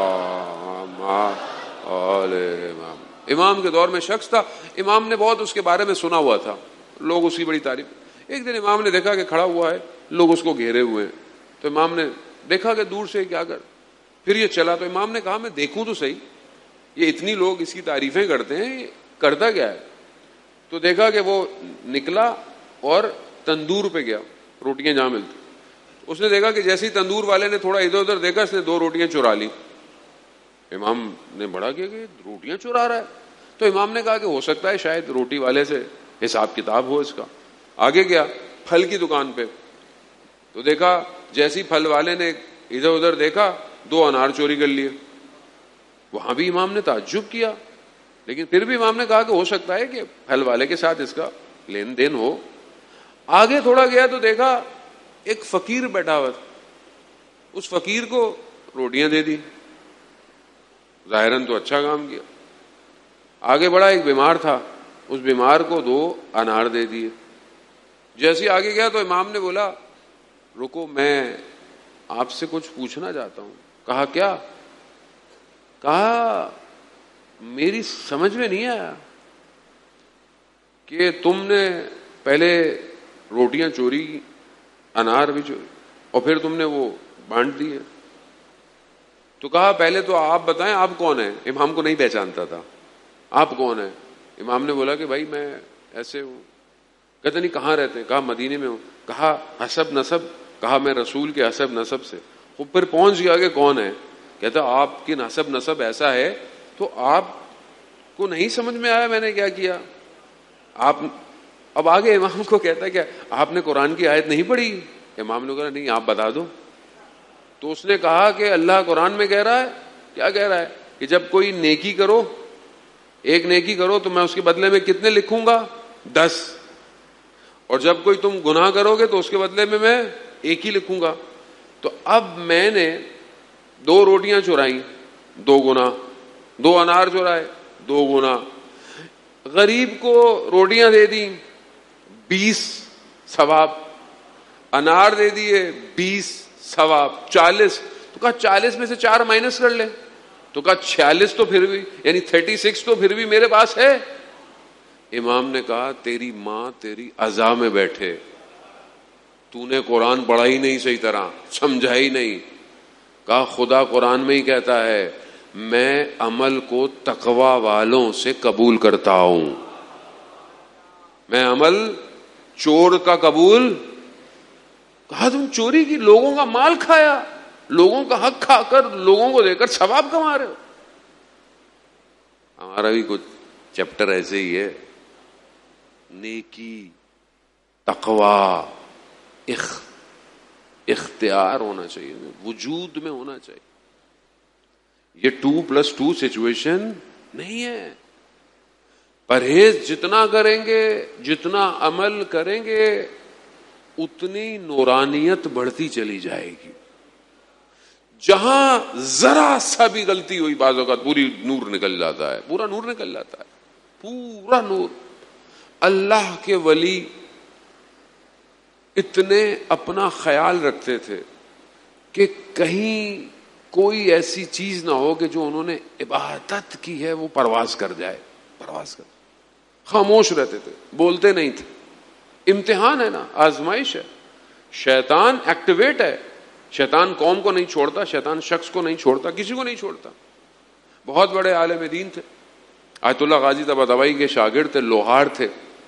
محمد، امام کے دور میں شخص تھا. امام نے بہت اس کے بارے میں سنا ہوا تھا، لوگ اس کی بڑی تعریف. ایک دن امام نے دیکھا کہ کھڑا ہوا ہے, لوگ اس کو گھیرے ہوئے ہیں, تو امام نے دیکھا کہ دور سے کیا کر, پھر یہ چلا. تو امام نے کہا میں دیکھوں تو صحیح, یہ اتنی لوگ اس کی تعریفیں کرتے ہیں, یہ کرتا کیا ہے. تو دیکھا کہ وہ نکلا اور تندور پہ گیا, روٹیاں جہاں ملتی. اس نے دیکھا کہ جیسے ہی تندور والے نے تھوڑا ادھر ادھر دیکھا, اس نے 2 روٹیاں چرا لی. امام نے بڑا کیا کہ روٹیاں چرا رہا ہے. تو امام نے کہا کہ ہو سکتا ہے شاید روٹی والے سے حساب کتاب ہو اس کا. آگے گیا پھل کی دکان پہ, تو دیکھا جیسی پھل والے نے ادھر ادھر دیکھا 2 انار چوری کر لیے. وہاں بھی امام نے تعجب کیا, لیکن پھر بھی امام نے کہا کہ ہو سکتا ہے کہ پھل والے کے ساتھ اس کا لین دین ہو. آگے تھوڑا گیا تو دیکھا ایک فقیر بیٹھا ہوا تھا, اس فقیر کو روٹیاں دے دی, ظاہراً تو اچھا کام کیا. آگے بڑا ایک بیمار تھا, اس بیمار کو 2 انار دے دیے. جیسے آگے گیا تو امام نے بولا رکو میں آپ سے کچھ پوچھنا چاہتا ہوں. کہا کیا؟ کہا میری سمجھ میں نہیں آیا کہ تم نے پہلے روٹیاں چوری, انار بھی چوری, اور پھر تم نے وہ بانٹ دیے. تو کہا پہلے تو آپ بتائیں آپ کون ہیں. امام کو نہیں پہچانتا تھا, آپ کون ہیں؟ امام نے بولا کہ بھائی میں ایسے ہوں. کہتے نہیں کہاں رہتے ہیں؟ کہا مدینے میں ہوں. کہا حسب نسب؟ کہا میں رسول کے حسب نسب سے. وہ پھر پہنچ گیا کہ کون ہے. کہتا آپ کی حسب نسب ایسا ہے تو آپ کو نہیں سمجھ میں آیا میں نے کیا کیا. آپ اب آگے امام کو کہتا ہے کہ آپ نے قرآن کی آیت نہیں پڑھی. امام نے کہا نہیں آپ بتا دو. تو اس نے کہا کہ اللہ قرآن میں کہہ رہا ہے. کیا کہہ رہا ہے؟ کہ جب کوئی نیکی کرو, ایک نیکی کرو تو میں اس کے بدلے میں کتنے لکھوں گا؟ 10. اور جب کوئی تم گناہ کرو گے تو اس کے بدلے میں 1 ہی لکھوں گا. تو اب میں نے 2 روٹیاں چرائیں 2 گنا, 2 انار چرائے 2 گنا, غریب کو روٹیاں دے دی 20 ثواب, انار دے دیے 20 ثواب, 40. تو کہا 40 میں سے 4 مائنس کر لے. تو کہا 46 تو پھر بھی یعنی 36 تو پھر بھی میرے پاس ہے. امام نے کہا تیری ماں تیری عزا میں بیٹھے, تو نے قرآن پڑھا ہی نہیں صحیح طرح, سمجھا ہی نہیں. کہا خدا قرآن میں ہی کہتا ہے میں عمل کو تقوی والوں سے قبول کرتا ہوں, میں عمل چور کا قبول. کہا تم چوری کی, لوگوں کا مال کھایا, لوگوں کا حق کھا کر لوگوں کو دے کر ثواب کما رہے ہو. ہمارا بھی کچھ چیپٹر ایسے ہی ہے, نیکی تقوی اختیار ہونا چاہیے, وجود میں ہونا چاہیے. یہ 2+2 سچویشن نہیں ہے. پرہیز جتنا کریں گے, جتنا عمل کریں گے, اتنی نورانیت بڑھتی چلی جائے گی. جہاں ذرا سا بھی غلطی ہوئی بعض اوقات پوری نور نکل جاتا ہے, پورا نور نکل جاتا ہے, پورا نور. اللہ کے ولی اتنے اپنا خیال رکھتے تھے کہ کہیں کوئی ایسی چیز نہ ہو کہ جو انہوں نے عبادت کی ہے وہ پرواز کر جائے. پرواز کر, خاموش رہتے تھے, بولتے نہیں تھے. امتحان ہے نا, آزمائش ہے. شیطان ایکٹیویٹ ہے. شیطان قوم کو نہیں چھوڑتا, شیطان شخص کو نہیں چھوڑتا, کسی کو نہیں چھوڑتا. بہت بڑے عالم دین تھے, آیت اللہ غازی طباطبائی کے شاگرد تھے, لوہار تھے.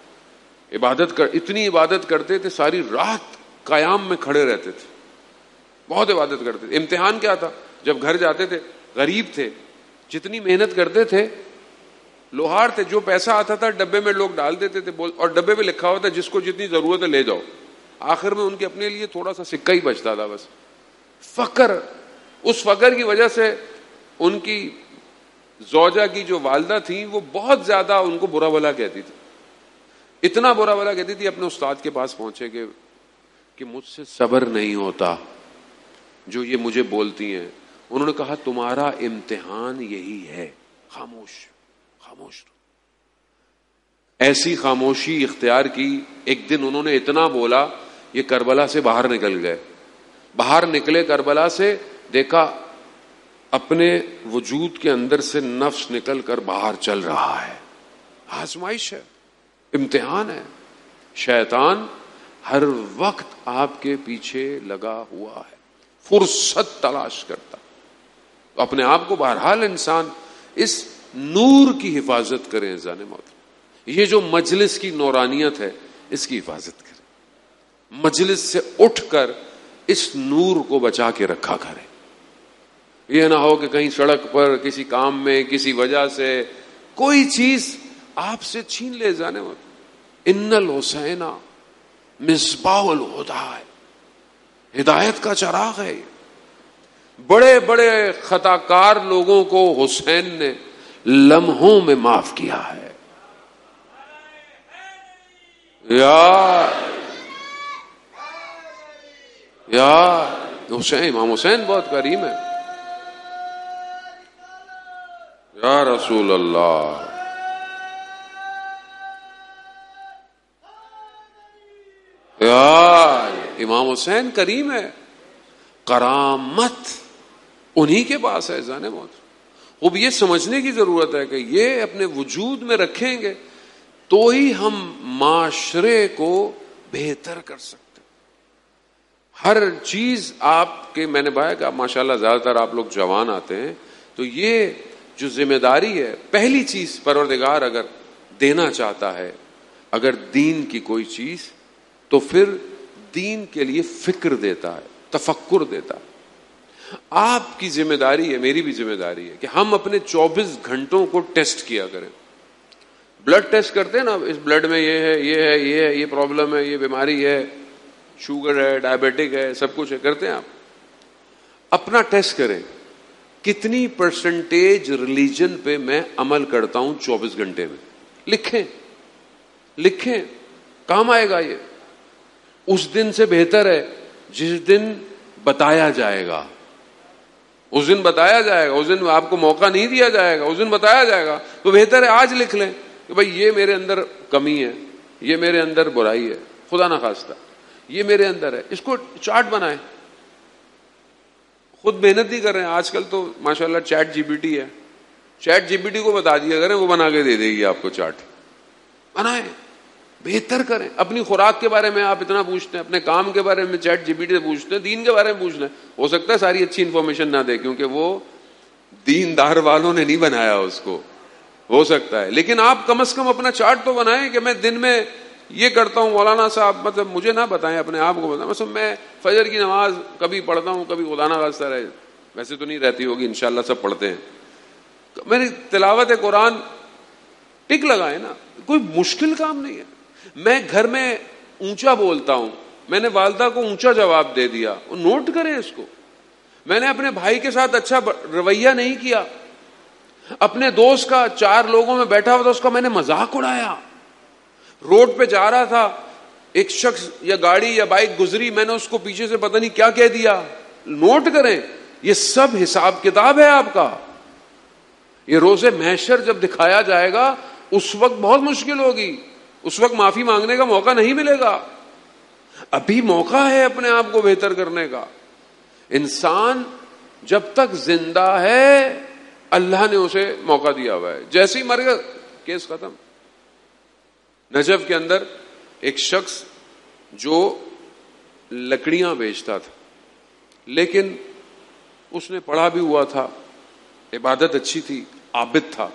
اتنی عبادت کرتے تھے, ساری رات قیام میں کھڑے رہتے تھے, بہت عبادت کرتے تھے. امتحان کیا تھا, جب گھر جاتے تھے, غریب تھے, جتنی محنت کرتے تھے, لوہار تھے, جو پیسہ آتا تھا ڈبے میں لوگ ڈال دیتے تھے, اور ڈبے پہ لکھا ہوتا جس کو جتنی ضرورت ہے لے جاؤ. آخر میں ان کے اپنے لیے تھوڑا سا سکہ ہی بچتا تھا بس. فقر, اس فقر کی وجہ سے ان کی زوجہ کی جو والدہ تھیں وہ بہت زیادہ ان کو برا بھلا کہتی تھی. اتنا برا بھلا کہتی تھی, اپنے استاد کے پاس پہنچے کہ مجھ سے صبر نہیں ہوتا جو یہ مجھے بولتی ہیں. انہوں نے کہا تمہارا امتحان یہی ہے, خاموش خاموش. ایسی خاموشی اختیار کی. ایک دن انہوں نے اتنا بولا, یہ کربلا سے باہر نکل گئے. باہر نکلے کربلا سے, دیکھا اپنے وجود کے اندر سے نفس نکل کر باہر چل رہا ہے. آزمائش ہے, امتحان ہے. شیطان ہر وقت آپ کے پیچھے لگا ہوا ہے، فرصت تلاش کرتا. اپنے آپ کو بہرحال انسان اس نور کی حفاظت کریں. انسان موت، یہ جو مجلس کی نورانیت ہے اس کی حفاظت کریں. مجلس سے اٹھ کر اس نور کو بچا کے رکھا کریں. یہ نہ ہو کہ کہیں سڑک پر کسی کام میں کسی وجہ سے کوئی چیز آپ سے چھین لے. جانے موت، ان الحسین مصباح الہدی ہے، ہدایت کا چراغ ہے. بڑے بڑے خطا کار لوگوں کو حسین نے لمحوں میں معاف کیا ہے. یا حسین، امام حسین بہت کریم ہے. یا رسول اللہ، یا امام حسین کریم ہے. کرامت انہی کے پاس ہے. جانے موت، اب یہ سمجھنے کی ضرورت ہے کہ یہ اپنے وجود میں رکھیں گے تو ہی ہم معاشرے کو بہتر کر سکتے. ہر چیز آپ کے، میں نے بتایا کہ ماشاءاللہ زیادہ تر آپ لوگ جوان آتے ہیں، تو یہ جو ذمہ داری ہے، پہلی چیز پروردگار اگر دینا چاہتا ہے اگر دین کی کوئی چیز، تو پھر دین کے لیے فکر دیتا ہے، تفکر دیتا ہے. آپ کی ذمہ داری ہے، میری بھی ذمہ داری ہے کہ ہم اپنے 24 گھنٹوں کو ٹیسٹ کیا کریں. بلڈ ٹیسٹ کرتے ہیں نا، اس بلڈ میں یہ ہے، یہ ہے، یہ ہے، یہ پرابلم ہے، یہ بیماری ہے، شوگر ہے، ڈائبیٹک ہے، سب کچھ ہے. کرتے ہیں آپ؟ اپنا ٹیسٹ کریں کتنی پرسنٹیج ریلیجن پہ میں عمل کرتا ہوں 24 گھنٹے میں. لکھیں، کام آئے گا. یہ اس دن سے بہتر ہے جس دن بتایا جائے گا. اس دن بتایا جائے گا، اس دن آپ کو موقع نہیں دیا جائے گا، اس دن بتایا جائے گا. تو بہتر ہے آج لکھ لیں کہ بھائی یہ میرے اندر کمی ہے، یہ میرے اندر برائی ہے، خدا نہ خواستہ یہ میرے اندر ہے. اس کو چارٹ بنائیں. خود محنت نہیں کر رہے ہیں آج کل تو ماشاءاللہ چیٹ جی پی ٹی ہے. چیٹ جی پی ٹی کو بتا دیا کریں، وہ بنا کے دے دے گی آپ کو. چارٹ بنائیں، بہتر کریں. اپنی خوراک کے بارے میں آپ اتنا پوچھتے ہیں، اپنے کام کے بارے میں چیٹ جی پی ٹی سے پوچھتے ہیں، دین کے بارے میں پوچھ لیں. ہو سکتا ہے ساری اچھی انفارمیشن نہ دے کیونکہ وہ دیندار والوں نے نہیں بنایا اس کو، ہو سکتا ہے. لیکن آپ کم از کم اپنا چارٹ تو بنائیں کہ میں دن میں یہ کرتا ہوں. مولانا صاحب مطلب مجھے نہ بتائیں، اپنے آپ کو بتائیں. مثلا میں فجر کی نماز کبھی پڑھتا ہوں، کبھی خدا نہ خواستہ رہے، ویسے تو نہیں رہتی ہوگی، انشاءاللہ سب پڑھتے ہیں. میری تلاوت قرآن ٹک لگائے نا، کوئی مشکل کام نہیں ہے. میں گھر میں اونچا بولتا ہوں، میں نے والدہ کو اونچا جواب دے دیا، نوٹ کریں اس کو. میں نے اپنے بھائی کے ساتھ اچھا رویہ نہیں کیا، اپنے دوست کا 4 لوگوں میں بیٹھا ہوا تھا، اس کا میں نے مذاق اڑایا. روڈ پہ جا رہا تھا، ایک شخص یا گاڑی یا بائک گزری، میں نے اس کو پیچھے سے پتہ نہیں کیا کہہ دیا. نوٹ کریں، یہ سب حساب کتاب ہے آپ کا. یہ روز محشر جب دکھایا جائے گا اس وقت بہت مشکل ہوگی، اس وقت معافی مانگنے کا موقع نہیں ملے گا. ابھی موقع ہے اپنے آپ کو بہتر کرنے کا. انسان جب تک زندہ ہے اللہ نے اسے موقع دیا ہوا ہے. جیسے ہی مر گیا کیس ختم. نجف کے اندر ایک شخص جو لکڑیاں بیچتا تھا، لیکن اس نے پڑھا بھی ہوا تھا، عبادت اچھی تھی، عابد تھا.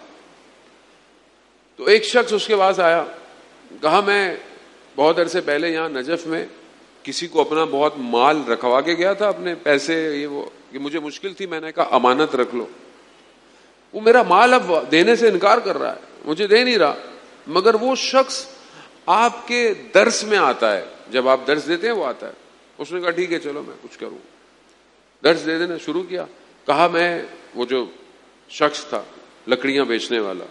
تو ایک شخص اس کے پاس آیا، کہا میں بہت عرصے پہلے یہاں نجف میں کسی کو اپنا بہت مال رکھوا کے گیا تھا، اپنے پیسے یہ وہ، کہ مجھے مشکل تھی، میں نے کہا امانت رکھ لو. وہ میرا مال اب دینے سے انکار کر رہا ہے، مجھے دے نہیں رہا. مگر وہ شخص آپ کے درس میں آتا ہے، جب آپ درس دیتے ہیں وہ آتا ہے. اس نے کہا ٹھیک ہے چلو میں کچھ کروں. درس دے دینا شروع کیا. کہا میں، وہ جو شخص تھا لکڑیاں بیچنے والا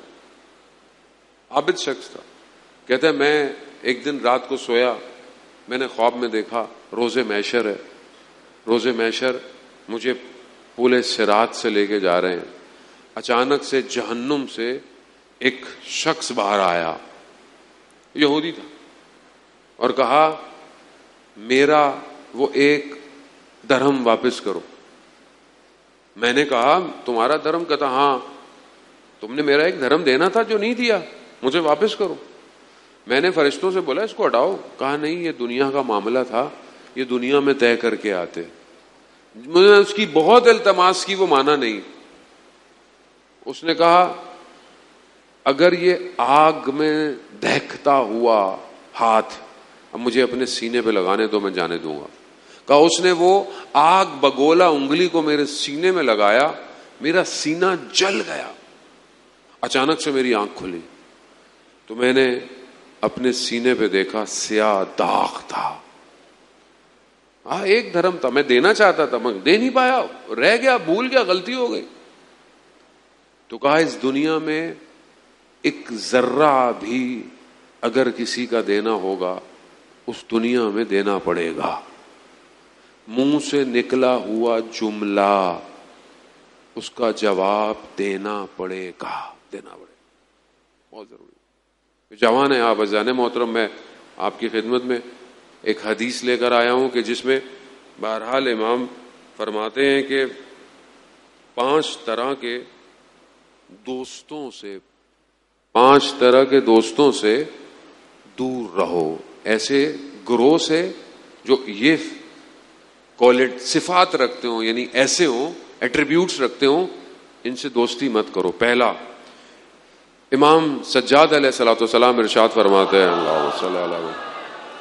عابد شخص تھا، کہتا ہے میں ایک دن رات کو سویا، میں نے خواب میں دیکھا روز محشر ہے، روز محشر مجھے پل صراط سے لے کے جا رہے ہیں. اچانک سے جہنم سے ایک شخص باہر آیا، یہودی تھا، اور کہا میرا وہ 1 درہم واپس کرو. میں نے کہا تمہارا درہم؟ کہتا ہاں، تم نے میرا 1 درہم دینا تھا جو نہیں دیا، مجھے واپس کرو. میں نے فرشتوں سے بولا اس کو ہٹاؤ. کہا نہیں یہ دنیا کا معاملہ تھا, یہ دنیا میں طے کر کے آتے. میں نے اس کی بہت التماس کی, وہ مانا نہیں. اس نے کہا اگر یہ آگ میں دہکتا ہوا ہاتھ اب مجھے اپنے سینے پہ لگانے تو میں جانے دوں گا. کہا اس نے وہ آگ بگولا انگلی کو میرے سینے میں لگایا, میرا سینہ جل گیا. اچانک سے میری آنکھ کھلی تو میں نے اپنے سینے پہ دیکھا, سیاہ داغ تھا. ایک دھرم تھا, میں دینا چاہتا تھا مگر دے نہیں پایا, رہ گیا, بھول گیا, غلطی ہو گئی. تو کہا اس دنیا میں ایک ذرہ بھی اگر کسی کا دینا ہوگا اس دنیا میں دینا پڑے گا. منہ سے نکلا ہوا جملہ اس کا جواب دینا پڑے گا, دینا پڑے گا, بہت ضروری. جوان ہے آپ عزیزان محترم, میں آپ کی خدمت میں ایک حدیث لے کر آیا ہوں کہ جس میں بہرحال امام فرماتے ہیں کہ 5 طرح کے دوستوں سے دور رہو. ایسے گروہ سے جو یہ صفات رکھتے ہوں, یعنی ایسے ہوں, ایٹریبیوٹس رکھتے ہوں, ان سے دوستی مت کرو. پہلا, امام سجاد علیہ الصلوۃ والسلام ارشاد فرماتے ہیں, اللہ صلی اللہ علیہ وسلم,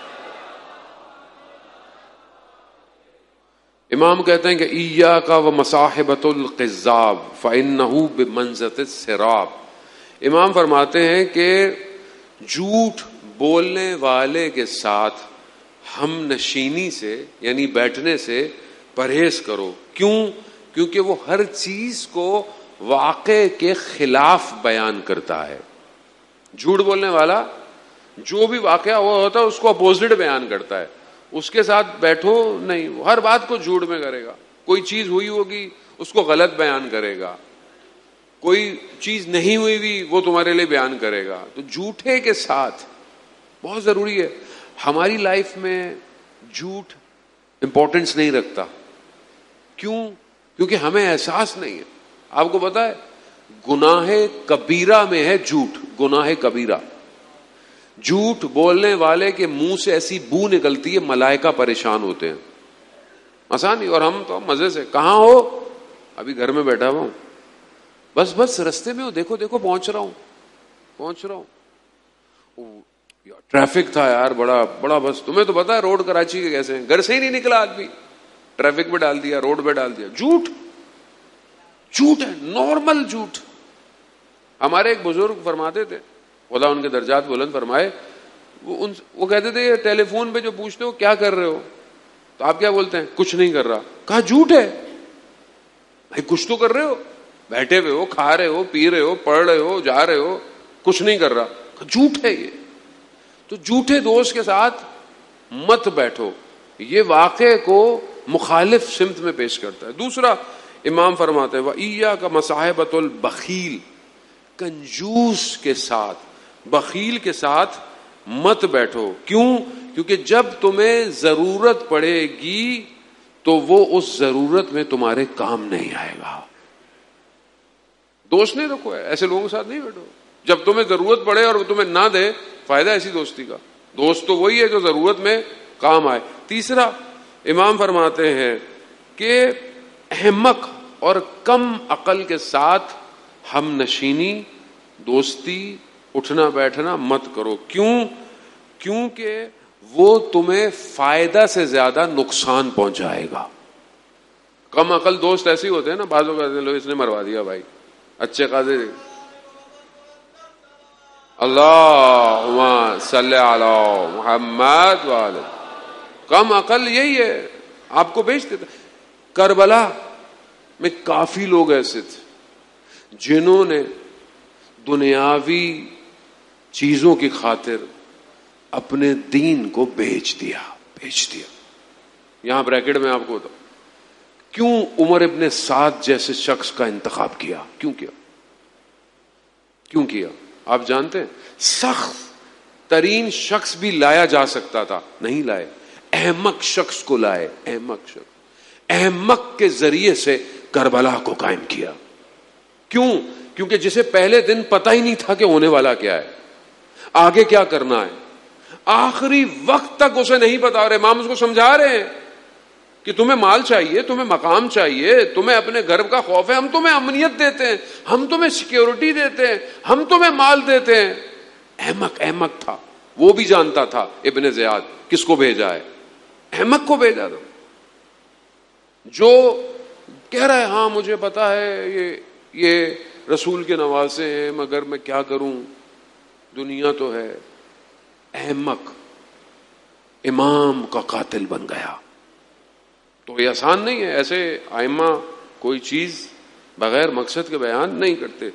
امام کہتے ہیں کہ ایاک و مصاحبۃ القذاب فانہ بمنزلۃ السراب. امام فرماتے ہیں کہ جھوٹ بولنے والے کے ساتھ ہم نشینی سے یعنی بیٹھنے سے پرہیز کرو. کیوں؟ کیونکہ وہ ہر چیز کو واقع کے خلاف بیان کرتا ہے. جھوٹ بولنے والا جو بھی واقعہ ہوا ہوتا ہے اس کو اپوزٹ بیان کرتا ہے. اس کے ساتھ بیٹھو نہیں, وہ ہر بات کو جھوٹ میں کرے گا. کوئی چیز ہوئی ہوگی اس کو غلط بیان کرے گا, کوئی چیز نہیں ہوئی بھی وہ تمہارے لیے بیان کرے گا. تو جھوٹے کے ساتھ بہت ضروری ہے. ہماری لائف میں جھوٹ امپورٹنس نہیں رکھتا. کیوں؟ کیونکہ ہمیں احساس نہیں ہے. آپ کو پتا ہے گناہ کبیرہ میں ہے جھوٹ, گناہ کبیرہ. جھوٹ بولنے والے کے منہ سے ایسی بو نکلتی ہے ملائکہ پریشان ہوتے ہیں. آسان نہیں. اور ہم تو مزے سے, کہاں ہو؟ ابھی گھر میں بیٹھا ہوا ہوں, بس رستے میں ہو, دیکھو پہنچ رہا ہوں. ٹریفک تھا یار بڑا بس. تمہیں تو پتا ہے روڈ کراچی کے کیسے ہیں, گھر سے ہی نہیں نکلا آدمی, ٹریفک پہ ڈال دیا, روڈ پہ ڈال دیا. جھوٹ ہے, نارمل جھوٹ. ہمارے ایک بزرگ فرماتے تھے, خدا ان کے درجات بلند فرمائے, وہ کہتے تھے ٹیلی فون پہ جو پوچھتے ہو کیا کر رہے ہو تو آپ کیا بولتے ہیں؟ کچھ نہیں کر رہا. کہا جھوٹ ہے بھائی, کچھ تو کر رہے ہو, بیٹھے ہوئے ہو, کھا رہے ہو, پی رہے ہو, پڑھ رہے ہو, جا رہے ہو, کچھ نہیں کر رہا. جھوٹ ہے یہ. تو جھوٹے دوست کے ساتھ مت بیٹھو, یہ واقعے کو مخالف سمت میں پیش کرتا ہے. دوسرا, امام فرماتے ہیں وَإِيَّاكَ مَصَاحِبَةُ الْبَخِيلِ, کنجوس کے ساتھ, بخیل کے ساتھ مت بیٹھو. کیوں؟ کیونکہ جب تمہیں ضرورت پڑے گی تو وہ اس ضرورت میں تمہارے کام نہیں آئے گا. دوست نہیں رکھو, ایسے لوگوں کے ساتھ نہیں بیٹھو. جب تمہیں ضرورت پڑے اور وہ تمہیں نہ دے, فائدہ ایسی دوستی کا. دوست تو وہی ہے جو ضرورت میں کام آئے. تیسرا, امام فرماتے ہیں کہ احمق اور کم عقل کے ساتھ ہم نشینی, دوستی, اٹھنا بیٹھنا مت کرو. کیونکہ وہ تمہیں فائدہ سے زیادہ نقصان پہنچائے گا. کم عقل دوست ایسے ہی ہوتے ہیں نا, بعضوں کا لو اس نے مروا دیا بھائی, اچھے خاصے, اللہم صلی علی محمد وعلی. کم عقل یہی ہے, آپ کو بیچ دیتا. کربلا میں کافی لوگ ایسے تھے جنہوں نے دنیاوی چیزوں کی خاطر اپنے دین کو بیچ دیا. یہاں بریکٹ میں آپ کو بتاؤں کیوں عمر ابن سعد جیسے شخص کا انتخاب کیا. کیوں کیا آپ جانتے ہیں؟ سخت ترین شخص بھی لایا جا سکتا تھا, نہیں لائے. احمق شخص کو لائے. احمق کے ذریعے سے کربلا کو قائم کیا. کیوں؟ کیونکہ جسے پہلے دن پتہ ہی نہیں تھا کہ ہونے والا کیا ہے. آگے کیا کرنا ہے. آخری وقت تک اسے نہیں پتا, اور امام اس کو سمجھا رہے ہیں کہ تمہیں مال چاہیے, تمہیں مقام چاہیے, تمہیں اپنے گھر کا خوف ہے, ہم تمہیں امنیت دیتے ہیں, ہم تمہیں سیکیورٹی دیتے ہیں, ہم تمہیں مال دیتے ہیں. احمق تھا, وہ بھی جانتا تھا ابن زیاد کس کو بھیجا ہے, احمق کو بھیجا تھا, جو کہہ رہا ہے ہاں مجھے پتا ہے یہ رسول کے نواسے ہیں, مگر میں کیا کروں, دنیا تو ہے. احمق امام کا قاتل بن گیا. تو یہ آسان نہیں ہے. ایسے ائمہ کوئی چیز بغیر مقصد کے بیان نہیں کرتے.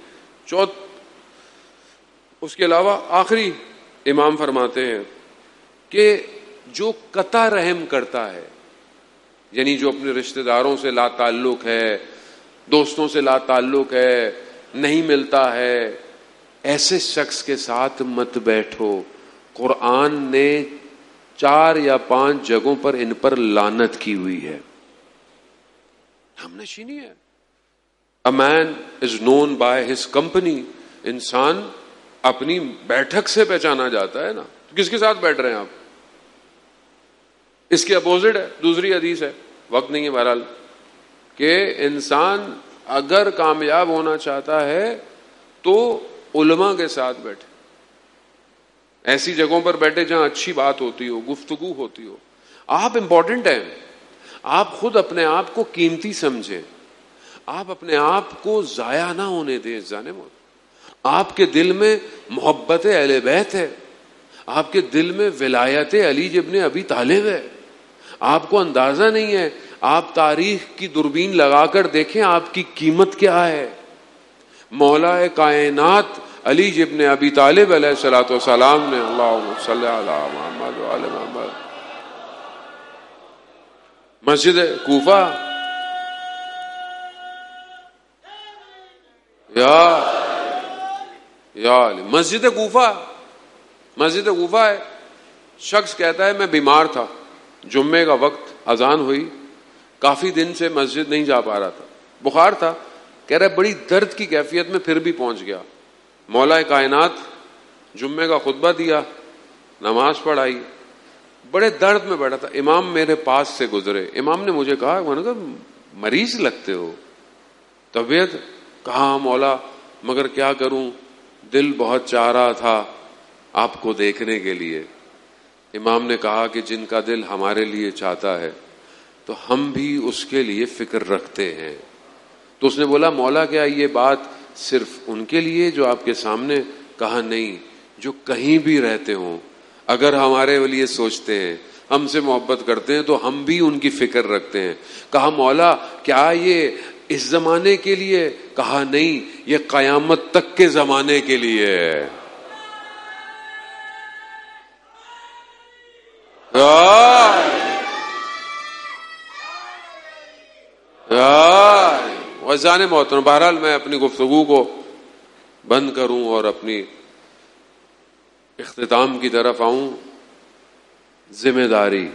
اس کے علاوہ آخری امام فرماتے ہیں کہ جو قطع رحم کرتا ہے, یعنی جو اپنے رشتہ داروں سے لا تعلق ہے, دوستوں سے لا تعلق ہے, نہیں ملتا ہے, ایسے شخص کے ساتھ مت بیٹھو. قرآن نے 4 یا 5 جگہوں پر ان پر لعنت کی ہوئی ہے. ہم نشینی ہے. A man is known by his company. انسان اپنی بیٹھک سے پہچانا جاتا ہے نا. کس کے ساتھ بیٹھ رہے ہیں آپ؟ اس کے اپوزٹ ہے دوسری حدیث ہے, وقت نہیں ہے بہرحال, کہ انسان اگر کامیاب ہونا چاہتا ہے تو علماء کے ساتھ بیٹھے, ایسی جگہوں پر بیٹھے جہاں اچھی بات ہوتی ہو, گفتگو ہوتی ہو. آپ امپورٹنٹ ہیں, آپ خود اپنے آپ کو قیمتی سمجھیں, آپ اپنے آپ کو ضائع نہ ہونے دیں. آپ کے دل میں محبت اہل بیت ہے, آپ کے دل میں ولایت علی ابن ابی طالب ہے, آپ کو اندازہ نہیں ہے. آپ تاریخ کی دوربین لگا کر دیکھیں آپ کی قیمت کیا ہے. مولا کائنات علی ابن ابی طالب علیہ الصلوۃ والسلام نے, اللہم صلی علی محمد وعلی محمد, مسجد کوفہ یا مسجد کوفہ ہے. شخص کہتا ہے میں بیمار تھا, جمعے کا وقت, اذان ہوئی, کافی دن سے مسجد نہیں جا پا رہا تھا, بخار تھا, کہہ رہا ہے بڑی درد کی کیفیت میں پھر بھی پہنچ گیا. مولا کائنات جمعے کا خطبہ دیا, نماز پڑھائی, بڑے درد میں بیٹھا تھا. امام میرے پاس سے گزرے, امام نے مجھے کہا مریض لگتے ہو, طبیعت, کہا مولا مگر کیا کروں, دل بہت چاہ رہا تھا آپ کو دیکھنے کے لیے. امام نے کہا کہ جن کا دل ہمارے لیے چاہتا ہے تو ہم بھی اس کے لیے فکر رکھتے ہیں. تو اس نے بولا مولا کیا یہ بات صرف ان کے لیے جو آپ کے سامنے؟ کہا نہیں, جو کہیں بھی رہتے ہوں اگر ہمارے لیے سوچتے ہیں, ہم سے محبت کرتے ہیں تو ہم بھی ان کی فکر رکھتے ہیں. کہا مولا کیا یہ اس زمانے کے لیے؟ کہا نہیں, یہ قیامت تک کے زمانے کے لیے ہے. وزان محترم, بہرحال میں اپنی گفتگو کو بند کروں اور اپنی اختتام کی طرف آؤں. ذمہ داری,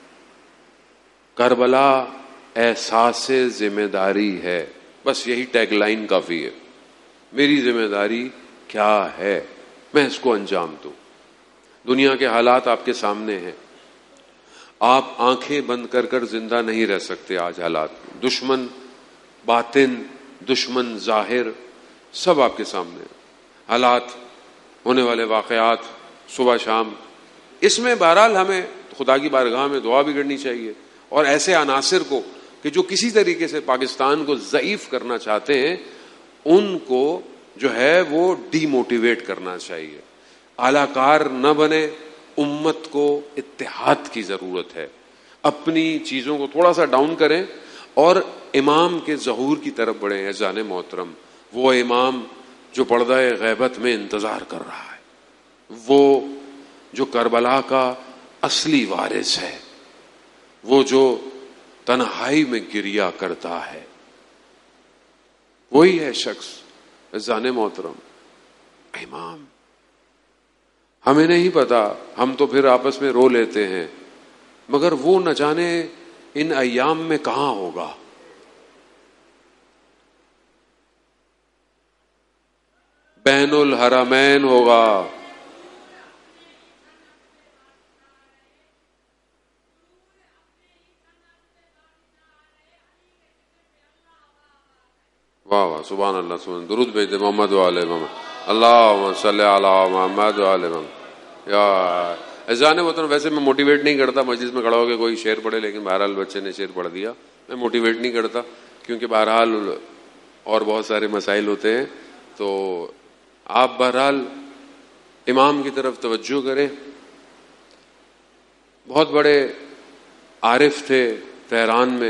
کربلا احساس ذمہ داری ہے, بس یہی ٹیگ لائن کافی ہے. میری ذمہ داری کیا ہے, میں اس کو انجام دوں. دنیا کے حالات آپ کے سامنے ہیں, آپ آنکھیں بند کر کر زندہ نہیں رہ سکتے. آج حالات, دشمن باطن, دشمن ظاہر, سب آپ کے سامنے ہیں. حالات, ہونے والے واقعات, صبح شام, اس میں بہرحال ہمیں خدا کی بارگاہ میں دعا بھی کرنی چاہیے, اور ایسے عناصر کو کہ جو کسی طریقے سے پاکستان کو ضعیف کرنا چاہتے ہیں ان کو جو ہے وہ ڈی موٹیویٹ کرنا چاہیے. اعلی کار نہ بنے, امت کو اتحاد کی ضرورت ہے. اپنی چیزوں کو تھوڑا سا ڈاؤن کریں اور امام کے ظہور کی طرف بڑھیں. اذان محترم, وہ امام جو پردہ غیبت میں انتظار کر رہا ہے, وہ جو کربلا کا اصلی وارث ہے, وہ جو تنہائی میں گریا کرتا ہے, وہی ہے شخص. اذان محترم, امام. ہمیں نہیں پتا, ہم تو پھر آپس میں رو لیتے ہیں, مگر وہ نہ جانے ان ایام میں کہاں ہوگا. بین الحرمین ہوگا, واہ واہ، سبحان اللہ، سبحان، درود بھیج دے محمد و آل محمد، اللہم صلی علی محمد و آل محمد۔ یا اذان وطن، ویسے میں موٹیویٹ نہیں کرتا مجلس میں کھڑا ہو کے کوئی شعر پڑھے، لیکن بہرحال بچے نے شعر پڑھ دیا، میں موٹیویٹ نہیں کرتا کیونکہ بہرحال اور بہت سارے مسائل ہوتے ہیں، تو آپ بہرحال امام کی طرف توجہ کریں۔ بہت بڑے عارف تھے تہران میں،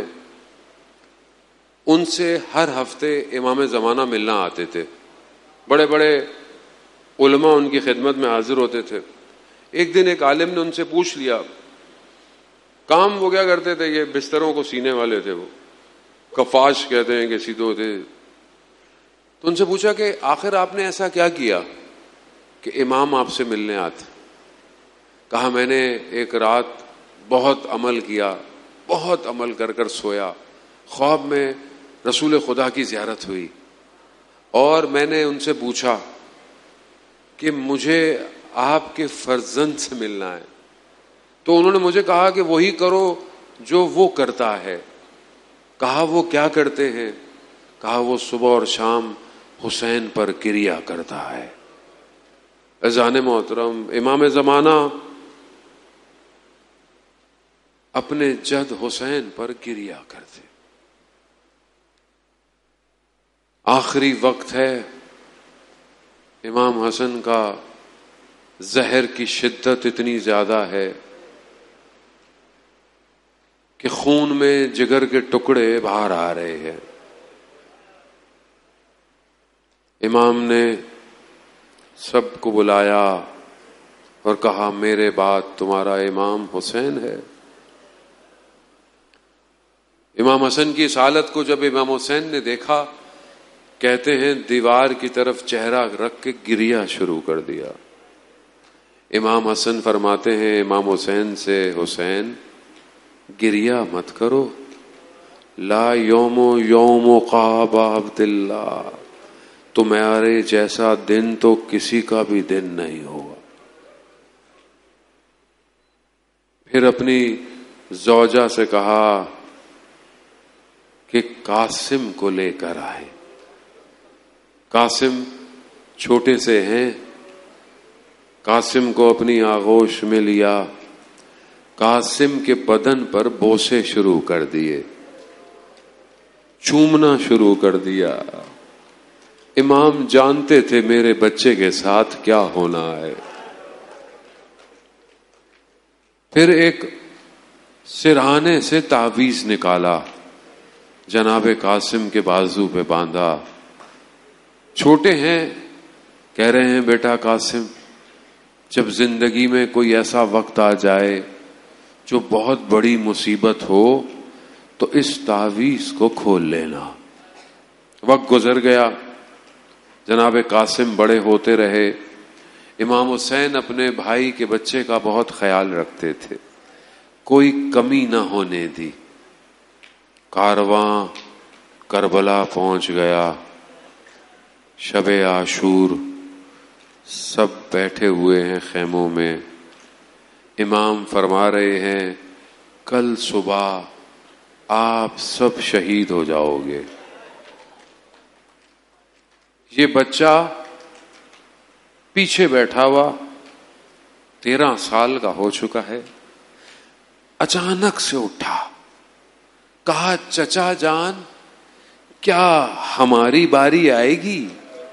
ان سے ہر ہفتے امام زمانہ ملنا آتے تھے، بڑے بڑے علماء ان کی خدمت میں حاضر ہوتے تھے۔ ایک دن ایک عالم نے ان سے پوچھ لیا، کام وہ کیا کرتے تھے، یہ بستروں کو سینے والے تھے، وہ کفاش کہتے ہیں کہ سیدھو تھے، تو ان سے پوچھا کہ آخر آپ نے ایسا کیا کیا کہ امام آپ سے ملنے آتے؟ کہا میں نے ایک رات بہت عمل کیا، بہت عمل کر کر سویا، خواب میں رسول خدا کی زیارت ہوئی اور میں نے ان سے پوچھا کہ مجھے آپ کے فرزند سے ملنا ہے، تو انہوں نے مجھے کہا کہ وہی کرو جو وہ کرتا ہے۔ کہا وہ کیا کرتے ہیں؟ کہا وہ صبح اور شام حسین پر کریا کرتا ہے۔ اذان محترم، امام زمانہ اپنے جد حسین پر کریا کرتے۔ آخری وقت ہے، امام حسن کا زہر کی شدت اتنی زیادہ ہے کہ خون میں جگر کے ٹکڑے باہر آ رہے ہیں۔ امام نے سب کو بلایا اور کہا میرے بعد تمہارا امام حسین ہے۔ امام حسن کی اس حالت کو جب امام حسین نے دیکھا، کہتے ہیں دیوار کی طرف چہرہ رکھ کے گریا شروع کر دیا۔ امام حسن فرماتے ہیں امام حسین سے، حسین گریا مت کرو، لا یوم یوم قاب عبداللہ، تمہارے جیسا دن تو کسی کا بھی دن نہیں ہوگا۔ پھر اپنی زوجہ سے کہا کہ قاسم کو لے کر آئے۔ قاسم چھوٹے سے ہیں، قاسم کو اپنی آغوش میں لیا، قاسم کے بدن پر بوسے شروع کر دیے، چومنا شروع کر دیا۔ امام جانتے تھے میرے بچے کے ساتھ کیا ہونا ہے۔ پھر ایک سرہانے سے تعویذ نکالا، جناب قاسم کے بازو پہ باندھا۔ چھوٹے ہیں، کہہ رہے ہیں بیٹا قاسم، جب زندگی میں کوئی ایسا وقت آ جائے جو بہت بڑی مصیبت ہو تو اس تعویذ کو کھول لینا۔ وقت گزر گیا، جناب قاسم بڑے ہوتے رہے۔ امام حسین اپنے بھائی کے بچے کا بہت خیال رکھتے تھے، کوئی کمی نہ ہونے دی۔ کارواں کربلا پہنچ گیا، شب عاشور، سب بیٹھے ہوئے ہیں خیموں میں۔ امام فرما رہے ہیں کل صبح آپ سب شہید ہو جاؤ گے۔ یہ بچہ پیچھے بیٹھا ہوا 13 سال کا ہو چکا ہے، اچانک سے اٹھا، کہا چچا جان کیا ہماری باری آئے گی؟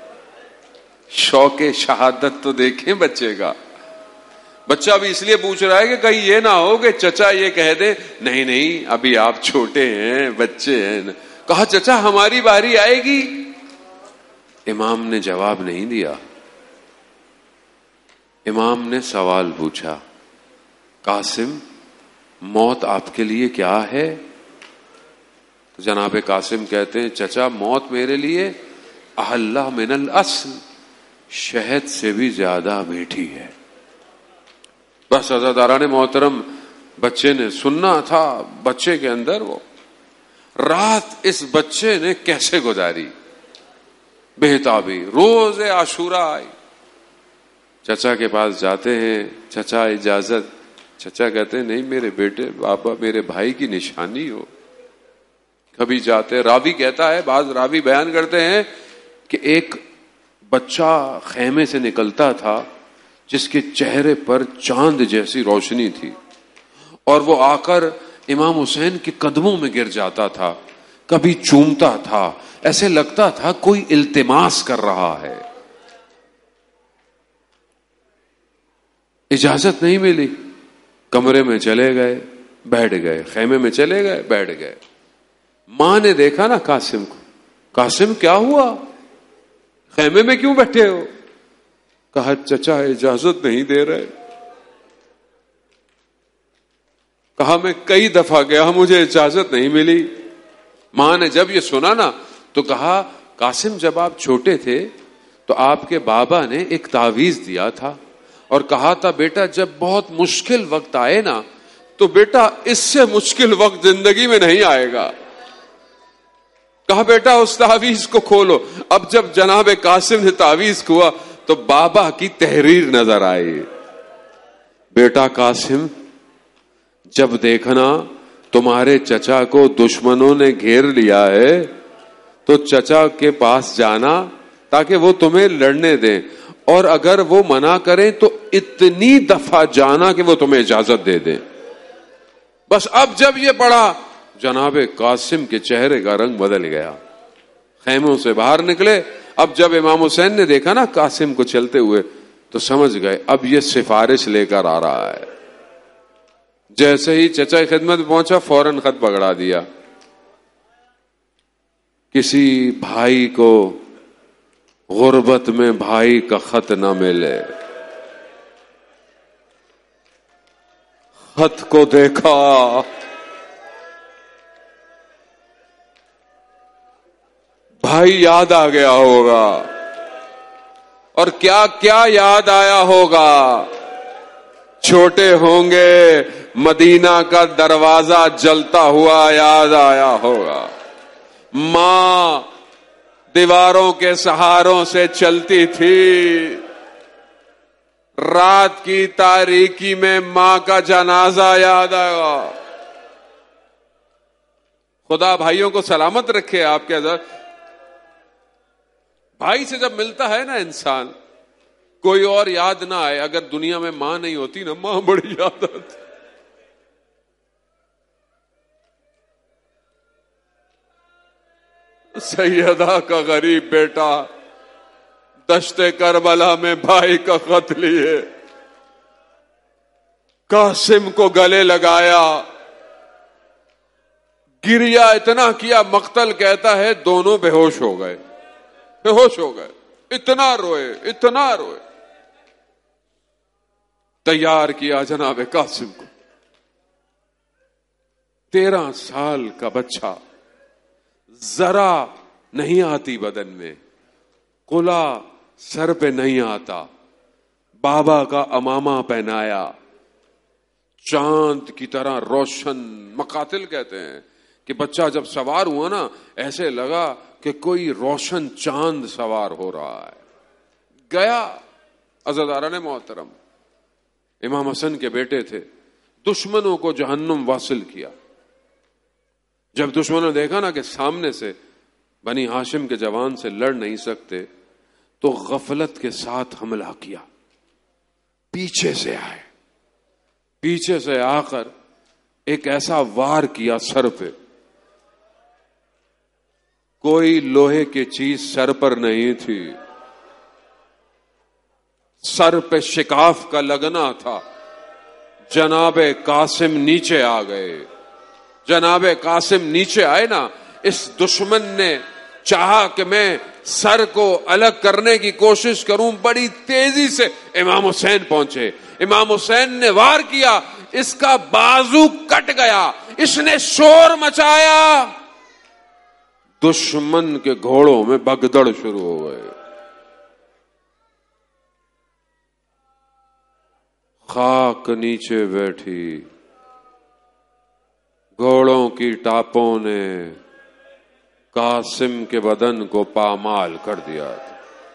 شوق شہادت تو دیکھیں بچے کا۔ بچہ بھی اس لیے پوچھ رہا ہے کہ کہیں یہ نہ ہو کہ چچا یہ کہہ دے نہیں نہیں ابھی آپ چھوٹے ہیں، بچے ہیں۔ کہا چچا ہماری باری آئے گی؟ امام نے جواب نہیں دیا۔ امام نے سوال پوچھا، قاسم موت آپ کے لیے کیا ہے؟ تو جناب قاسم کہتے ہیں چچا موت میرے لیے احلہ من الاصل، شہد سے بھی زیادہ میٹھی ہے۔ بس عزاداران محترم، بچے نے سننا تھا، بچے کے اندر وہ رات اس بچے نے کیسے گزاری، بہتابی روز عاشورہ آئی۔ چچا کے پاس جاتے ہیں، چچا اجازت؟ چچا کہتے ہیں نہیں میرے بیٹے، بابا میرے بھائی کی نشانی ہو۔ کبھی جاتے. راوی کہتا ہے, بعض راوی بیان کرتے ہیں کہ ایک بچہ خیمے سے نکلتا تھا جس کے چہرے پر چاند جیسی روشنی تھی, اور وہ آ کر امام حسین کے قدموں میں گر جاتا تھا, کبھی چومتا تھا, ایسے لگتا تھا کوئی التماس کر رہا ہے. اجازت نہیں ملی, کمرے میں چلے گئے, بیٹھ گئے, خیمے میں چلے گئے, بیٹھ گئے. ماں نے دیکھا نا قاسم کو, قاسم کیا ہوا, خیمے میں کیوں بیٹھے ہو؟ کہا چچا اجازت نہیں دے رہے. کہا میں کئی دفعہ گیا, مجھے اجازت نہیں ملی. ماں نے جب یہ سنا نا تو کہا قاسم جب آپ چھوٹے تھے تو آپ کے بابا نے ایک تعویذ دیا تھا اور کہا تھا بیٹا جب بہت مشکل وقت آئے نا تو بیٹا اس سے مشکل وقت زندگی میں نہیں آئے گا. کہا بیٹا اس تعویذ کو کھولو. اب جب جناب قاسم نے تعویذ کھوا تو بابا کی تحریر نظر آئی. بیٹا قاسم جب دیکھنا تمہارے چچا کو دشمنوں نے گھیر لیا ہے تو چچا کے پاس جانا تاکہ وہ تمہیں لڑنے دیں, اور اگر وہ منع کریں تو اتنی دفعہ جانا کہ وہ تمہیں اجازت دے دیں. بس اب جب یہ پڑھا جناب قاسم کے چہرے کا رنگ بدل گیا, خیموں سے باہر نکلے. اب جب امام حسین نے دیکھا نا قاسم کو چلتے ہوئے تو سمجھ گئے اب یہ سفارش لے کر آ رہا ہے. جیسے ہی چچا کی خدمت پہنچا فوراً خط پکڑا دیا. کسی بھائی کو غربت میں بھائی کا خط نہ ملے. خط کو دیکھا, بھائی یاد آ گیا ہوگا, اور کیا کیا یاد آیا ہوگا. چھوٹے ہوں گے مدینہ کا دروازہ جلتا ہوا یاد آیا ہوگا. ماں دیواروں کے سہاروں سے چلتی تھی, رات کی تاریکی میں ماں کا جنازہ یاد آیا. خدا بھائیوں کو سلامت رکھے. آپ کے حضرت بھائی سے جب ملتا ہے نا انسان, کوئی اور یاد نہ آئے. اگر دنیا میں ماں نہیں ہوتی نا, ماں بڑی یاد آتی. سیدہ کا غریب بیٹا دشت کربلا میں بھائی کا خط لیے قاسم کو گلے لگایا, گریا اتنا کیا, مقتل کہتا ہے دونوں بے ہوش ہو گئے, بے ہوش ہو گئے. اتنا روئے, اتنا روئے. تیار کیا جناب قاسم کو. 13 سال کا بچہ, ذرا نہیں آتی بدن میں, قلا سر پہ نہیں آتا, بابا کا امامہ پہنایا, چاند کی طرح روشن. مقاتل کہتے ہیں کہ بچہ جب سوار ہوا نا ایسے لگا کہ کوئی روشن چاند سوار ہو رہا ہے. گیا. عزیزان محترم, امام حسن کے بیٹے تھے, دشمنوں کو جہنم واصل کیا. جب دشمنوں نے دیکھا نا کہ سامنے سے بنی ہاشم کے جوان سے لڑ نہیں سکتے تو غفلت کے ساتھ حملہ کیا. پیچھے سے آئے, پیچھے سے آ کر ایک ایسا وار کیا سر پہ, کوئی لوہے کی چیز سر پر نہیں تھی, سر پہ شکاف کا لگنا تھا. جناب قاسم نیچے آ گئے. جناب قاسم نیچے آئے نا, اس دشمن نے چاہا کہ میں سر کو الگ کرنے کی کوشش کروں, بڑی تیزی سے امام حسین پہنچے. امام حسین نے وار کیا, اس کا بازو کٹ گیا, اس نے شور مچایا, دشمن کے گھوڑوں میں بگدڑ شروع ہو گئے. خاک نیچے بیٹھی, گھوڑوں کی ٹاپوں نے قاسم کے بدن کو پامال کر دیا تھا.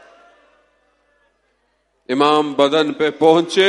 امام بدن پہ پہنچے,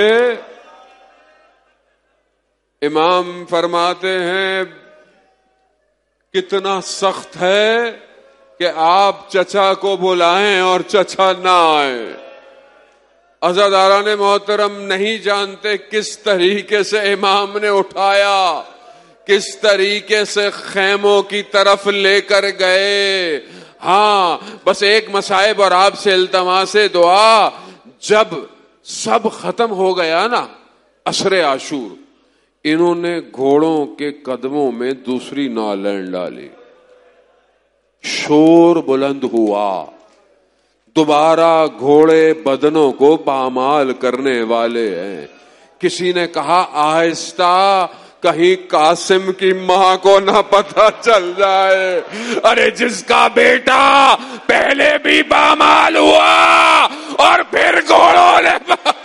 امام فرماتے ہیں کتنا سخت ہے کہ آپ چچا کو بلائیں اور چچا نہ آئے. عزاداران محترم نہیں جانتے کس طریقے سے امام نے اٹھایا، کس طریقے سے خیموں کی طرف لے کر گئے. ہاں بس ایک مصائب اور آپ سے التماس دعا، جب سب ختم ہو گیا نا عصر عاشور، انہوں نے گھوڑوں کے قدموں میں دوسری نالین ڈالی، شور بلند ہوا. دوبارہ گھوڑے بدنوں کو پامال کرنے والے ہیں. کسی نے کہا آہستہ، کہیں قاسم کی ماں کو نہ پتہ چل جائے. ارے جس کا بیٹا پہلے بھی پامال ہوا اور پھر گھوڑوں نے